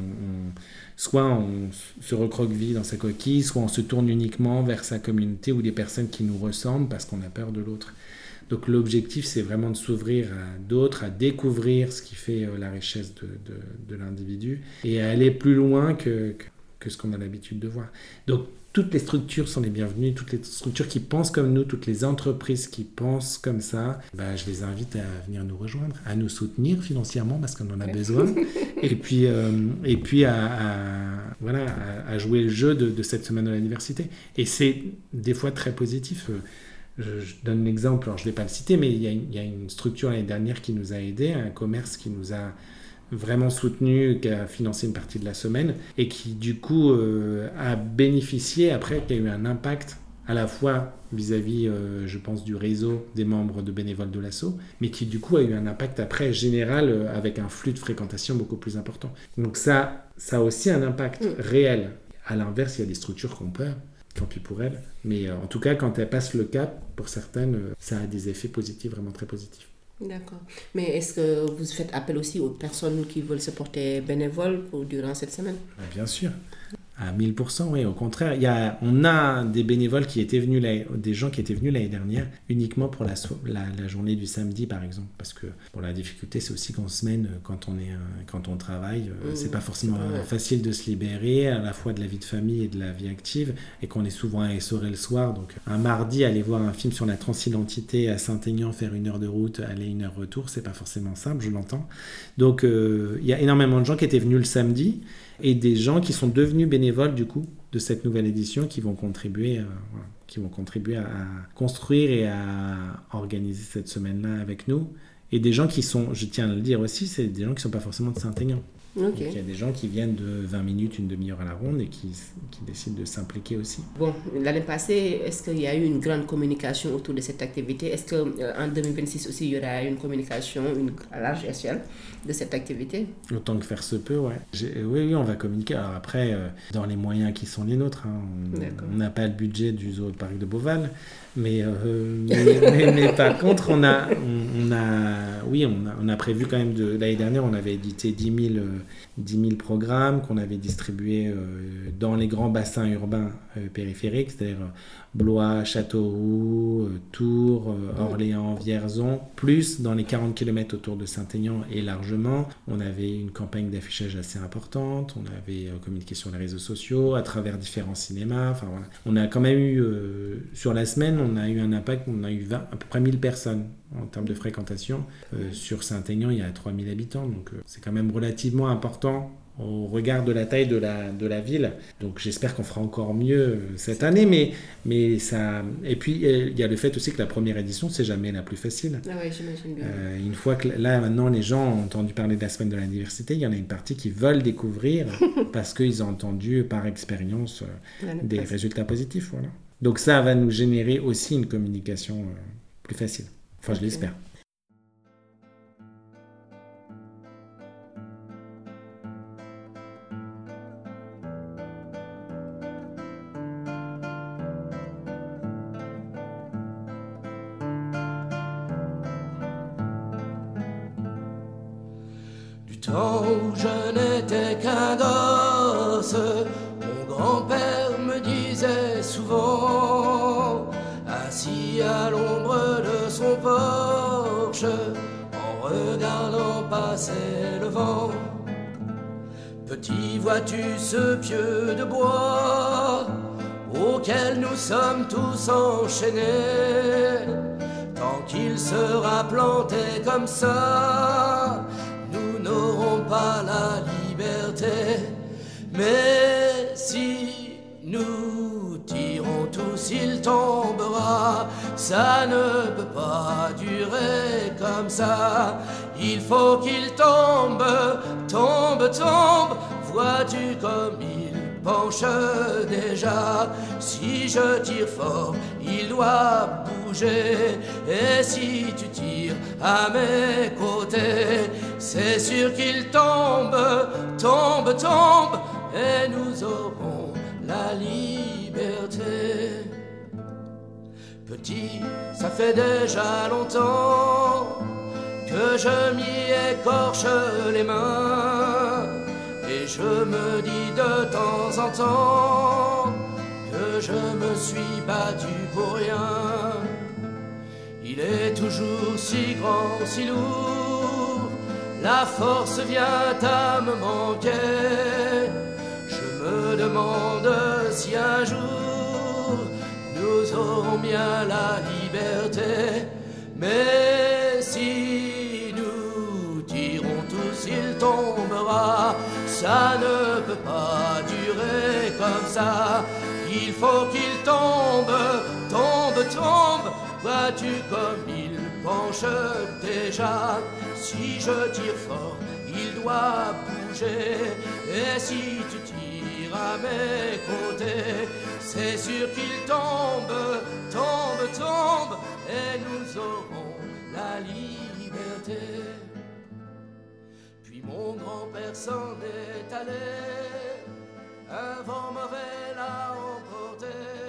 Speaker 3: soit on se recroqueville dans sa coquille, soit on se tourne uniquement vers sa communauté ou des personnes qui nous ressemblent parce qu'on a peur de l'autre. Donc l'objectif, c'est vraiment de s'ouvrir à d'autres, à découvrir ce qui fait la richesse de l'individu et à aller plus loin que ce qu'on a l'habitude de voir. Donc toutes les structures sont les bienvenues, toutes les structures qui pensent comme nous, toutes les entreprises qui pensent comme ça, je les invite à venir nous rejoindre, à nous soutenir financièrement parce qu'on en a besoin, et puis à jouer le jeu de cette semaine de la diversité. Et c'est des fois très positif. Je donne l'exemple, alors je ne vais pas le citer, mais il y a une structure l'année dernière qui nous a aidés, un commerce qui nous a vraiment soutenu, qui a financé une partie de la semaine et qui du coup a bénéficié après, qui a eu un impact à la fois vis-à-vis, je pense, du réseau des membres de bénévoles de l'asso, mais qui du coup a eu un impact après général avec un flux de fréquentation beaucoup plus important. Donc ça a aussi un impact réel. À l'inverse, il y a des structures qui ont peur, tant pis pour elles, mais en tout cas, quand elles passent le cap, pour certaines, ça a des effets positifs, vraiment très positifs.
Speaker 2: D'accord. Mais est-ce que vous faites appel aussi aux personnes qui veulent se porter bénévoles durant cette semaine?
Speaker 3: Bien sûr. À 1000%, oui. Au contraire, on a des bénévoles qui étaient venus, des gens qui étaient venus l'année dernière uniquement pour la journée du samedi, par exemple. Parce que la difficulté, c'est aussi qu'en semaine, quand on travaille, c'est pas forcément facile de se libérer à la fois de la vie de famille et de la vie active, et qu'on est souvent à essorer le soir. Donc, un mardi, aller voir un film sur la transidentité à Saint-Aignan, faire 1 heure de route, aller 1 heure retour, c'est pas forcément simple, je l'entends. Donc, il y a énormément de gens qui étaient venus le samedi, et des gens qui sont devenus bénévoles du coup de cette nouvelle édition qui vont contribuer à construire et à organiser cette semaine-là avec nous. Et des gens qui sont, je tiens à le dire aussi, c'est des gens qui ne sont pas forcément de Saint-Aignan. Okay. Donc, il y a des gens qui viennent de 20 minutes, une demi-heure à la ronde et qui décident de s'impliquer aussi.
Speaker 2: Bon, l'année passée, est-ce qu'il y a eu une grande communication autour de cette activité? Est-ce qu'en 2026 aussi, il y aura une communication à large échelle de cette activité?
Speaker 3: Autant que faire se peut, ouais. Oui, on va communiquer. Alors après, dans les moyens qui sont les nôtres, on n'a pas le budget du Zoo-Parc de Beauval, mais par contre, on a prévu quand même l'année dernière, on avait édité 10 000 programmes qu'on avait distribués dans les grands bassins urbains périphériques, c'est-à-dire Blois, Châteauroux, Tours, Orléans, Vierzon, plus dans les 40 km autour de Saint-Aignan et largement. On avait une campagne d'affichage assez importante, on avait communiqué sur les réseaux sociaux, à travers différents cinémas. Enfin, voilà. On a quand même eu, sur la semaine, on a eu un impact, on a eu à peu près 1000 personnes en termes de fréquentation. Sur Saint-Aignan, il y a 3000 habitants, donc c'est quand même relativement important au regard de la taille de la ville. Donc j'espère qu'on fera encore mieux cette année, mais ça... Et puis il y a le fait aussi que la première édition, c'est jamais la plus facile.
Speaker 2: Ah ouais, j'imagine bien.
Speaker 3: Une fois que là, maintenant, les gens ont entendu parler de la semaine de la diversité, il y en a une partie qui veulent découvrir parce qu'ils ont entendu par expérience des résultats positifs. Voilà. Donc ça va nous générer aussi une communication plus facile. Enfin, je l'espère.
Speaker 5: Temps où je n'étais qu'un gosse, mon grand-père me disait souvent, assis à l'ombre de son porche, en regardant passer le vent: petit, vois-tu ce pieu de bois auquel nous sommes tous enchaînés? Tant qu'il sera planté comme ça, nous n'aurons pas la liberté. Mais si nous tirons tous, il tombera. Ça ne peut pas durer comme ça. Il faut qu'il tombe, tombe, tombe. Vois-tu comme il penche déjà? Si je tire fort, il doit bouger. Et si tu tires à mes côtés, c'est sûr qu'il tombe, tombe, tombe. Et nous aurons la liberté. Petit, ça fait déjà longtemps que je m'y écorche les mains. Et je me dis de temps en temps que je me suis battu pour rien. Il est toujours si grand, si lourd, la force vient à me manquer. Je me demande si un jour nous aurons bien la liberté. Mais si nous tirons tous, il tombera. Ça ne peut pas durer comme ça. Il faut qu'il tombe, tombe, tombe. Vois-tu comme il penche déjà? Si je tire fort, il doit bouger. Et si tu tires à mes côtés, c'est sûr qu'il tombe, tombe, tombe. Et nous aurons la liberté. Puis mon grand-père s'en est allé, un vent mauvais l'a emporté,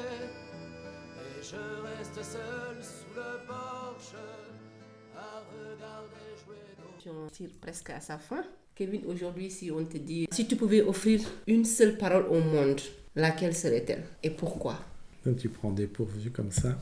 Speaker 5: et je reste seul sous le porche à regarder jouer
Speaker 2: On tire presque à sa fin. Kevin, aujourd'hui, si on te dit, si tu pouvais offrir une seule parole au monde, laquelle serait-elle et pourquoi?
Speaker 3: Donc tu prends dépourvu comme ça.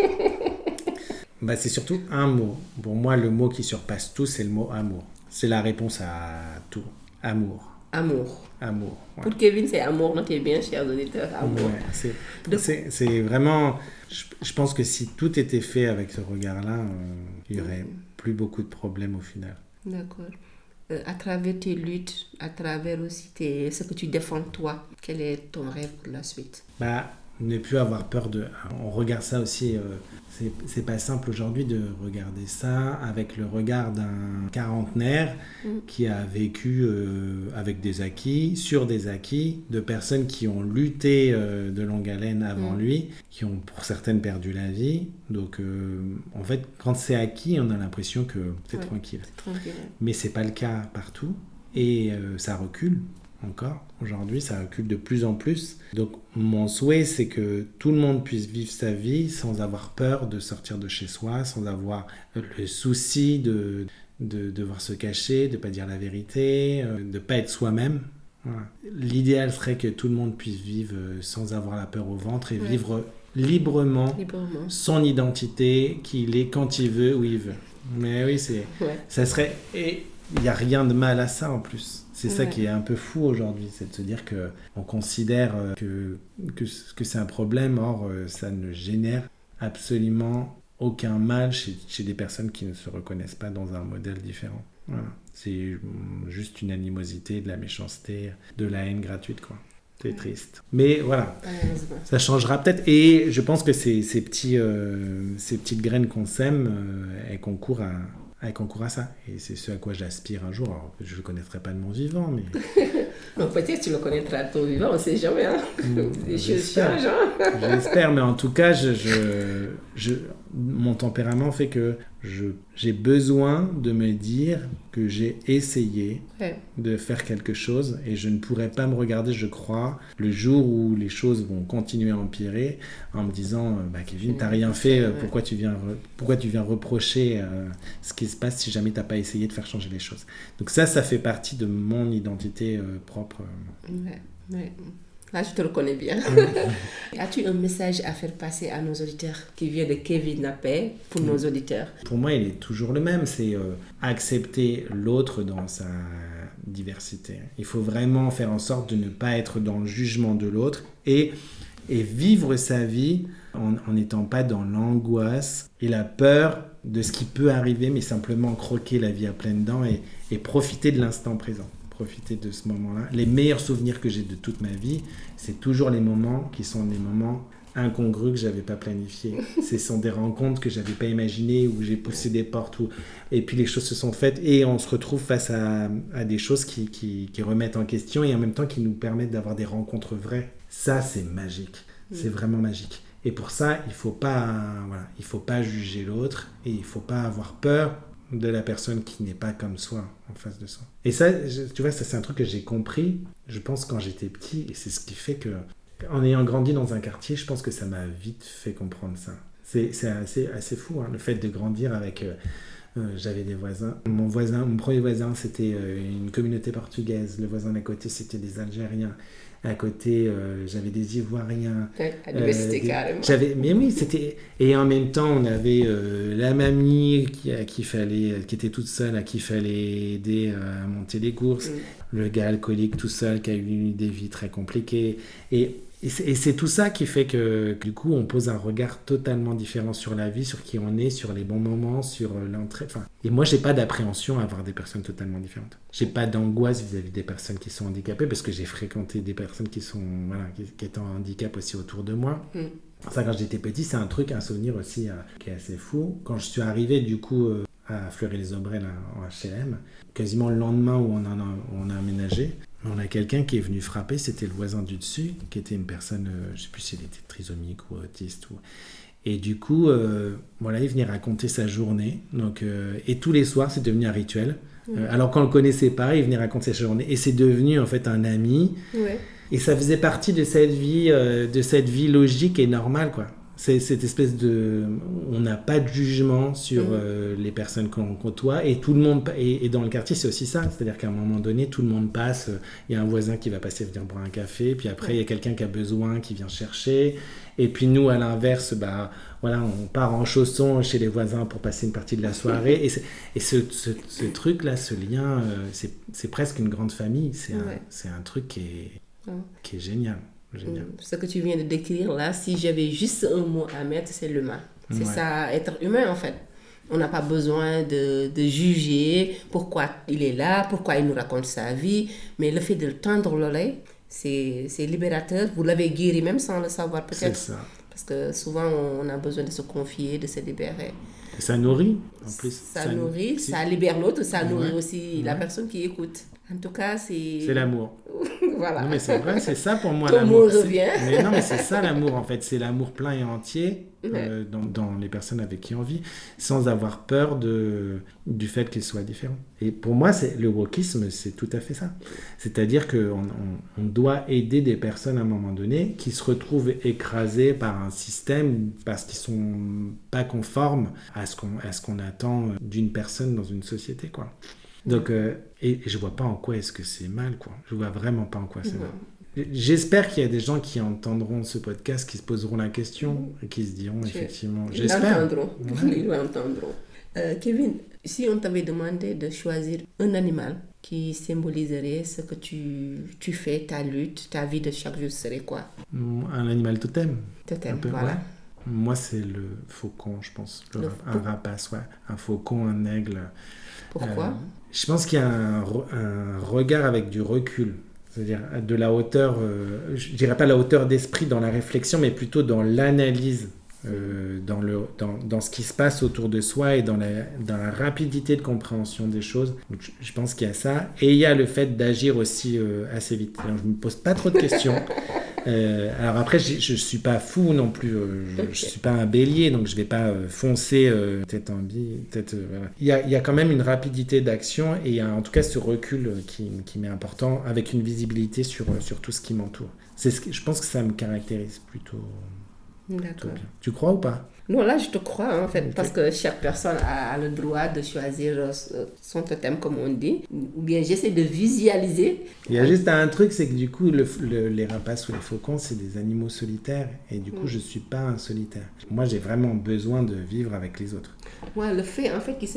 Speaker 3: C'est surtout un mot. Pour moi, le mot qui surpasse tout, c'est le mot amour. C'est la réponse à tout. Amour.
Speaker 2: Amour.
Speaker 3: Amour. Ouais.
Speaker 2: Pour Kevin, c'est amour. Notez bien, chers auditeurs, amour.
Speaker 3: Ouais, c'est vraiment... Je pense que si tout était fait avec ce regard-là, il n'y aurait plus beaucoup de problèmes au final.
Speaker 2: D'accord. À travers tes luttes, à travers aussi ce que tu défends toi, quel est ton rêve pour la suite?
Speaker 3: Ne plus avoir peur de... On regarde ça aussi... C'est pas simple aujourd'hui de regarder ça avec le regard d'un quarantenaire qui a vécu avec des acquis, sur des acquis, de personnes qui ont lutté de longue haleine avant lui, qui ont pour certaines perdu la vie. Donc en fait, quand c'est acquis, on a l'impression que c'est tranquille. Mais c'est pas le cas partout et ça recule. Encore aujourd'hui, ça recule de plus en plus. Donc mon souhait, c'est que tout le monde puisse vivre sa vie sans avoir peur de sortir de chez soi, sans avoir le souci de devoir se cacher, de ne pas dire la vérité, de ne pas être soi-même. Voilà. L'idéal serait que tout le monde puisse vivre sans avoir la peur au ventre et vivre librement son identité, qu'il est quand il veut, où il veut. Mais oui, ça serait... Et il n'y a rien de mal à ça en plus. C'est ça qui est un peu fou aujourd'hui, c'est de se dire qu'on considère que c'est un problème, or ça ne génère absolument aucun mal chez des personnes qui ne se reconnaissent pas dans un modèle différent. Voilà. C'est juste une animosité, de la méchanceté, de la haine gratuite, quoi. C'est triste. Mais voilà, ça changera peut-être. Et je pense que ces petites graines qu'on sème, elles concourent à ça. Et c'est ce à quoi j'aspire un jour. Alors, je ne le connaîtrai pas de mon vivant, mais...
Speaker 2: Non, peut-être tu le connaîtras de ton vivant, on ne sait jamais. Hein. Les choses changent. Hein.
Speaker 3: J'espère, mais en tout cas, mon tempérament fait que j'ai besoin de me dire que j'ai essayé de faire quelque chose et je ne pourrais pas me regarder, je crois, le jour où les choses vont continuer à empirer en me disant Kevin, t'as rien fait, pourquoi tu viens reprocher ce qui se passe si jamais t'as pas essayé de faire changer les choses. Donc ça fait partie de mon identité propre.
Speaker 2: Ouais. Là, je te reconnais bien. As-tu un message à faire passer à nos auditeurs qui vient de Kevin Napé pour nos auditeurs?
Speaker 3: Pour moi, il est toujours le même. C'est accepter l'autre dans sa diversité. Il faut vraiment faire en sorte de ne pas être dans le jugement de l'autre et vivre sa vie en n'étant pas dans l'angoisse et la peur de ce qui peut arriver, mais simplement croquer la vie à pleines dents et profiter de l'instant présent. Profiter de ce moment-là. Les meilleurs souvenirs que j'ai de toute ma vie, c'est toujours les moments qui sont des moments incongrus que j'avais pas planifiés. Ce sont des rencontres que j'avais pas imaginées, où j'ai poussé des portes, et puis les choses se sont faites et on se retrouve face à des choses qui remettent en question et en même temps qui nous permettent d'avoir des rencontres vraies. Ça, c'est magique. C'est vraiment magique. Et pour ça, il faut pas juger l'autre et il faut pas avoir peur de la personne qui n'est pas comme soi en face de soi. Et ça, tu vois, ça c'est un truc que j'ai compris, je pense, quand j'étais petit, et c'est ce qui fait que, en ayant grandi dans un quartier, je pense que ça m'a vite fait comprendre ça. C'est assez fou, hein, le fait de grandir avec... j'avais des voisins. Mon premier voisin, c'était une communauté portugaise. Le voisin d'à côté, c'était des Algériens. À côté, j'avais des Ivoiriens.
Speaker 2: La diversité, carrément.
Speaker 3: Mais oui, c'était... Et en même temps, on avait la mamie qui était toute seule, à qui il fallait aider à monter les courses. Le gars alcoolique tout seul, qui a eu des vies très compliquées. Et c'est tout ça qui fait que, du coup, on pose un regard totalement différent sur la vie, sur qui on est, sur les bons moments, sur l'entrée. Et moi, j'ai pas d'appréhension à avoir des personnes totalement différentes. J'ai pas d'angoisse vis-à-vis des personnes qui sont handicapées, parce que j'ai fréquenté des personnes qui étaient en handicap aussi autour de moi. Ça, quand j'étais petit, c'est un souvenir aussi qui est assez fou. Quand je suis arrivé, du coup, à Fleury-les-Aubrais, en HLM, quasiment le lendemain où on a aménagé, on a quelqu'un qui est venu frapper, c'était le voisin du dessus, qui était une personne, je ne sais plus si elle était trisomique ou autiste. Et du coup, il venait raconter sa journée. Donc, et tous les soirs, c'est devenu un rituel. Alors qu'on ne le connaissait pas, il venait raconter sa journée. Et c'est devenu en fait un ami. Ouais. Et ça faisait partie de cette vie logique et normale, quoi. C'est cette espèce de... On n'a pas de jugement sur les personnes qu'on côtoie et tout le monde... Et dans le quartier, c'est aussi ça. C'est-à-dire qu'à un moment donné, tout le monde passe. Il y a un voisin qui va passer venir boire un café. Puis après, il y a quelqu'un qui a besoin, qui vient chercher. Et puis nous, à l'inverse, on part en chaussons chez les voisins pour passer une partie de la soirée. Et ce truc-là, ce lien, c'est presque une grande famille. C'est un truc qui est génial. Génial.
Speaker 2: Ce que tu viens de décrire là, si j'avais juste un mot à mettre, c'est l'humain. C'est ça, être humain en fait. On n'a pas besoin de juger pourquoi il est là, pourquoi il nous raconte sa vie, mais le fait de tendre l'oreille, c'est libérateur. Vous l'avez guéri même sans le savoir peut-être.
Speaker 3: C'est ça.
Speaker 2: Parce que souvent on a besoin de se confier, de se libérer.
Speaker 3: Et ça nourrit en plus.
Speaker 2: Ça nourrit, ça libère l'autre, ça nourrit aussi la personne qui écoute. En tout cas, c'est
Speaker 3: l'amour.
Speaker 2: Voilà.
Speaker 3: Non mais c'est vrai, c'est ça pour moi
Speaker 2: Ton
Speaker 3: l'amour.
Speaker 2: mot revient.
Speaker 3: Mais non mais c'est ça l'amour en fait, c'est l'amour plein et entier dans les personnes avec qui on vit, sans avoir peur du fait qu'ils soient différents. Et pour moi, le wokisme, c'est tout à fait ça. C'est-à-dire qu'on doit aider des personnes à un moment donné qui se retrouvent écrasées par un système parce qu'ils sont pas conformes à ce qu'on attend d'une personne dans une société, quoi. Donc, et je vois pas en quoi est-ce que c'est mal, quoi. Je vois vraiment pas en quoi c'est mal. J'espère qu'il y a des gens qui entendront ce podcast, qui se poseront la question et qui se diront effectivement... J'espère.
Speaker 2: Ils l'entendront. Kevin, si on t'avait demandé de choisir un animal qui symboliserait ce que tu fais, ta lutte, ta vie de chaque jour, serait quoi?
Speaker 3: Un animal totem.
Speaker 2: Totem, voilà.
Speaker 3: Moi, c'est le faucon, je pense. Un rapace, ouais. Un faucon, un aigle.
Speaker 2: Pourquoi
Speaker 3: Je pense qu'il y a un regard avec du recul. C'est-à-dire de la hauteur, je dirais pas la hauteur d'esprit dans la réflexion, mais plutôt dans l'analyse, dans ce qui se passe autour de soi et dans la rapidité de compréhension des choses. Donc, je pense qu'il y a ça. Et il y a le fait d'agir aussi assez vite. Alors, je ne me pose pas trop de questions. Alors après, je ne suis pas fou non plus. Je ne suis pas un bélier, donc je ne vais pas foncer tête en bille. Voilà. Il y a quand même une rapidité d'action et il y a en tout cas ce recul qui m'est important, avec une visibilité sur tout ce qui m'entoure. Je pense que ça me caractérise plutôt.
Speaker 2: D'accord.
Speaker 3: Bien. Tu crois ou pas?
Speaker 2: Non, là, je te crois, en fait,
Speaker 3: Okay.
Speaker 2: parce que chaque personne a le droit de choisir son totem, comme on dit. Ou bien, j'essaie de visualiser.
Speaker 3: Il y a juste un truc, c'est que du coup, les rapaces ou les faucons, c'est des animaux solitaires. Et du coup, je ne suis pas un solitaire. Moi, j'ai vraiment besoin de vivre avec les autres.
Speaker 2: Ouais, le fait, en fait,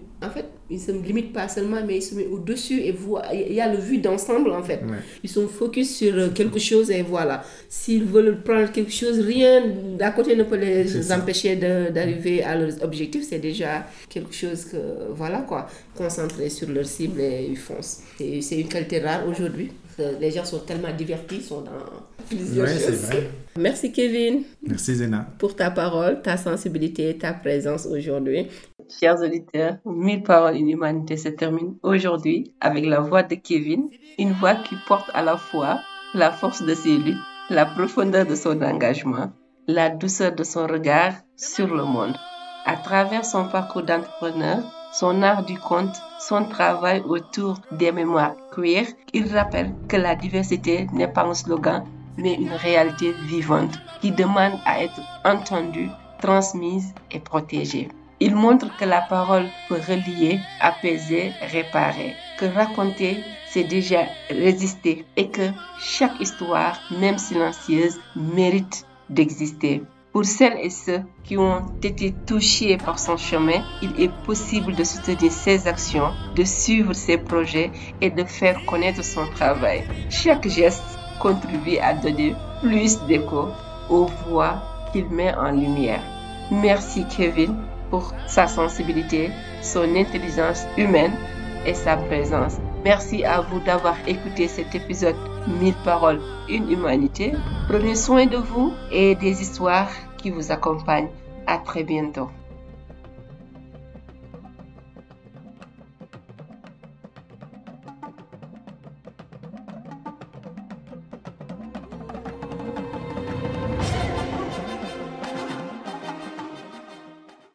Speaker 2: il se limite pas seulement, mais il se met au-dessus et il y a le vue d'ensemble, en fait.
Speaker 3: Ouais.
Speaker 2: Ils sont focus sur quelque chose et voilà. S'ils veulent prendre quelque chose, rien d'à côté ne peut les empêcher d'arriver à leurs objectifs. C'est déjà quelque chose que, voilà quoi, concentrés sur leur cible et ils foncent. C'est une qualité rare aujourd'hui. Les gens sont tellement divertis, sont dans plusieurs choses.
Speaker 3: C'est vrai.
Speaker 2: Merci Kevin.
Speaker 3: Merci Zéna.
Speaker 2: Pour ta parole, ta sensibilité, ta présence aujourd'hui.
Speaker 1: Chers auditeurs, 1000 paroles, une humanité se termine aujourd'hui avec la voix de Kevin, une voix qui porte à la fois la force de ses luttes, la profondeur de son engagement, la douceur de son regard sur le monde. À travers son parcours d'entrepreneur, son art du conte, son travail autour des mémoires queer, il rappelle que la diversité n'est pas un slogan, mais une réalité vivante qui demande à être entendue, transmise et protégée. Il montre que la parole peut relier, apaiser, réparer, que raconter, c'est déjà résister et que chaque histoire, même silencieuse, mérite d'exister. Pour celles et ceux qui ont été touchés par son chemin, il est possible de soutenir ses actions, de suivre ses projets et de faire connaître son travail. Chaque geste contribue à donner plus d'écho aux voix qu'il met en lumière. Merci Kevin pour sa sensibilité, son intelligence humaine et sa présence. Merci à vous d'avoir écouté cet épisode 1000 paroles, une humanité. Prenez soin de vous et des histoires qui vous accompagnent. À très bientôt.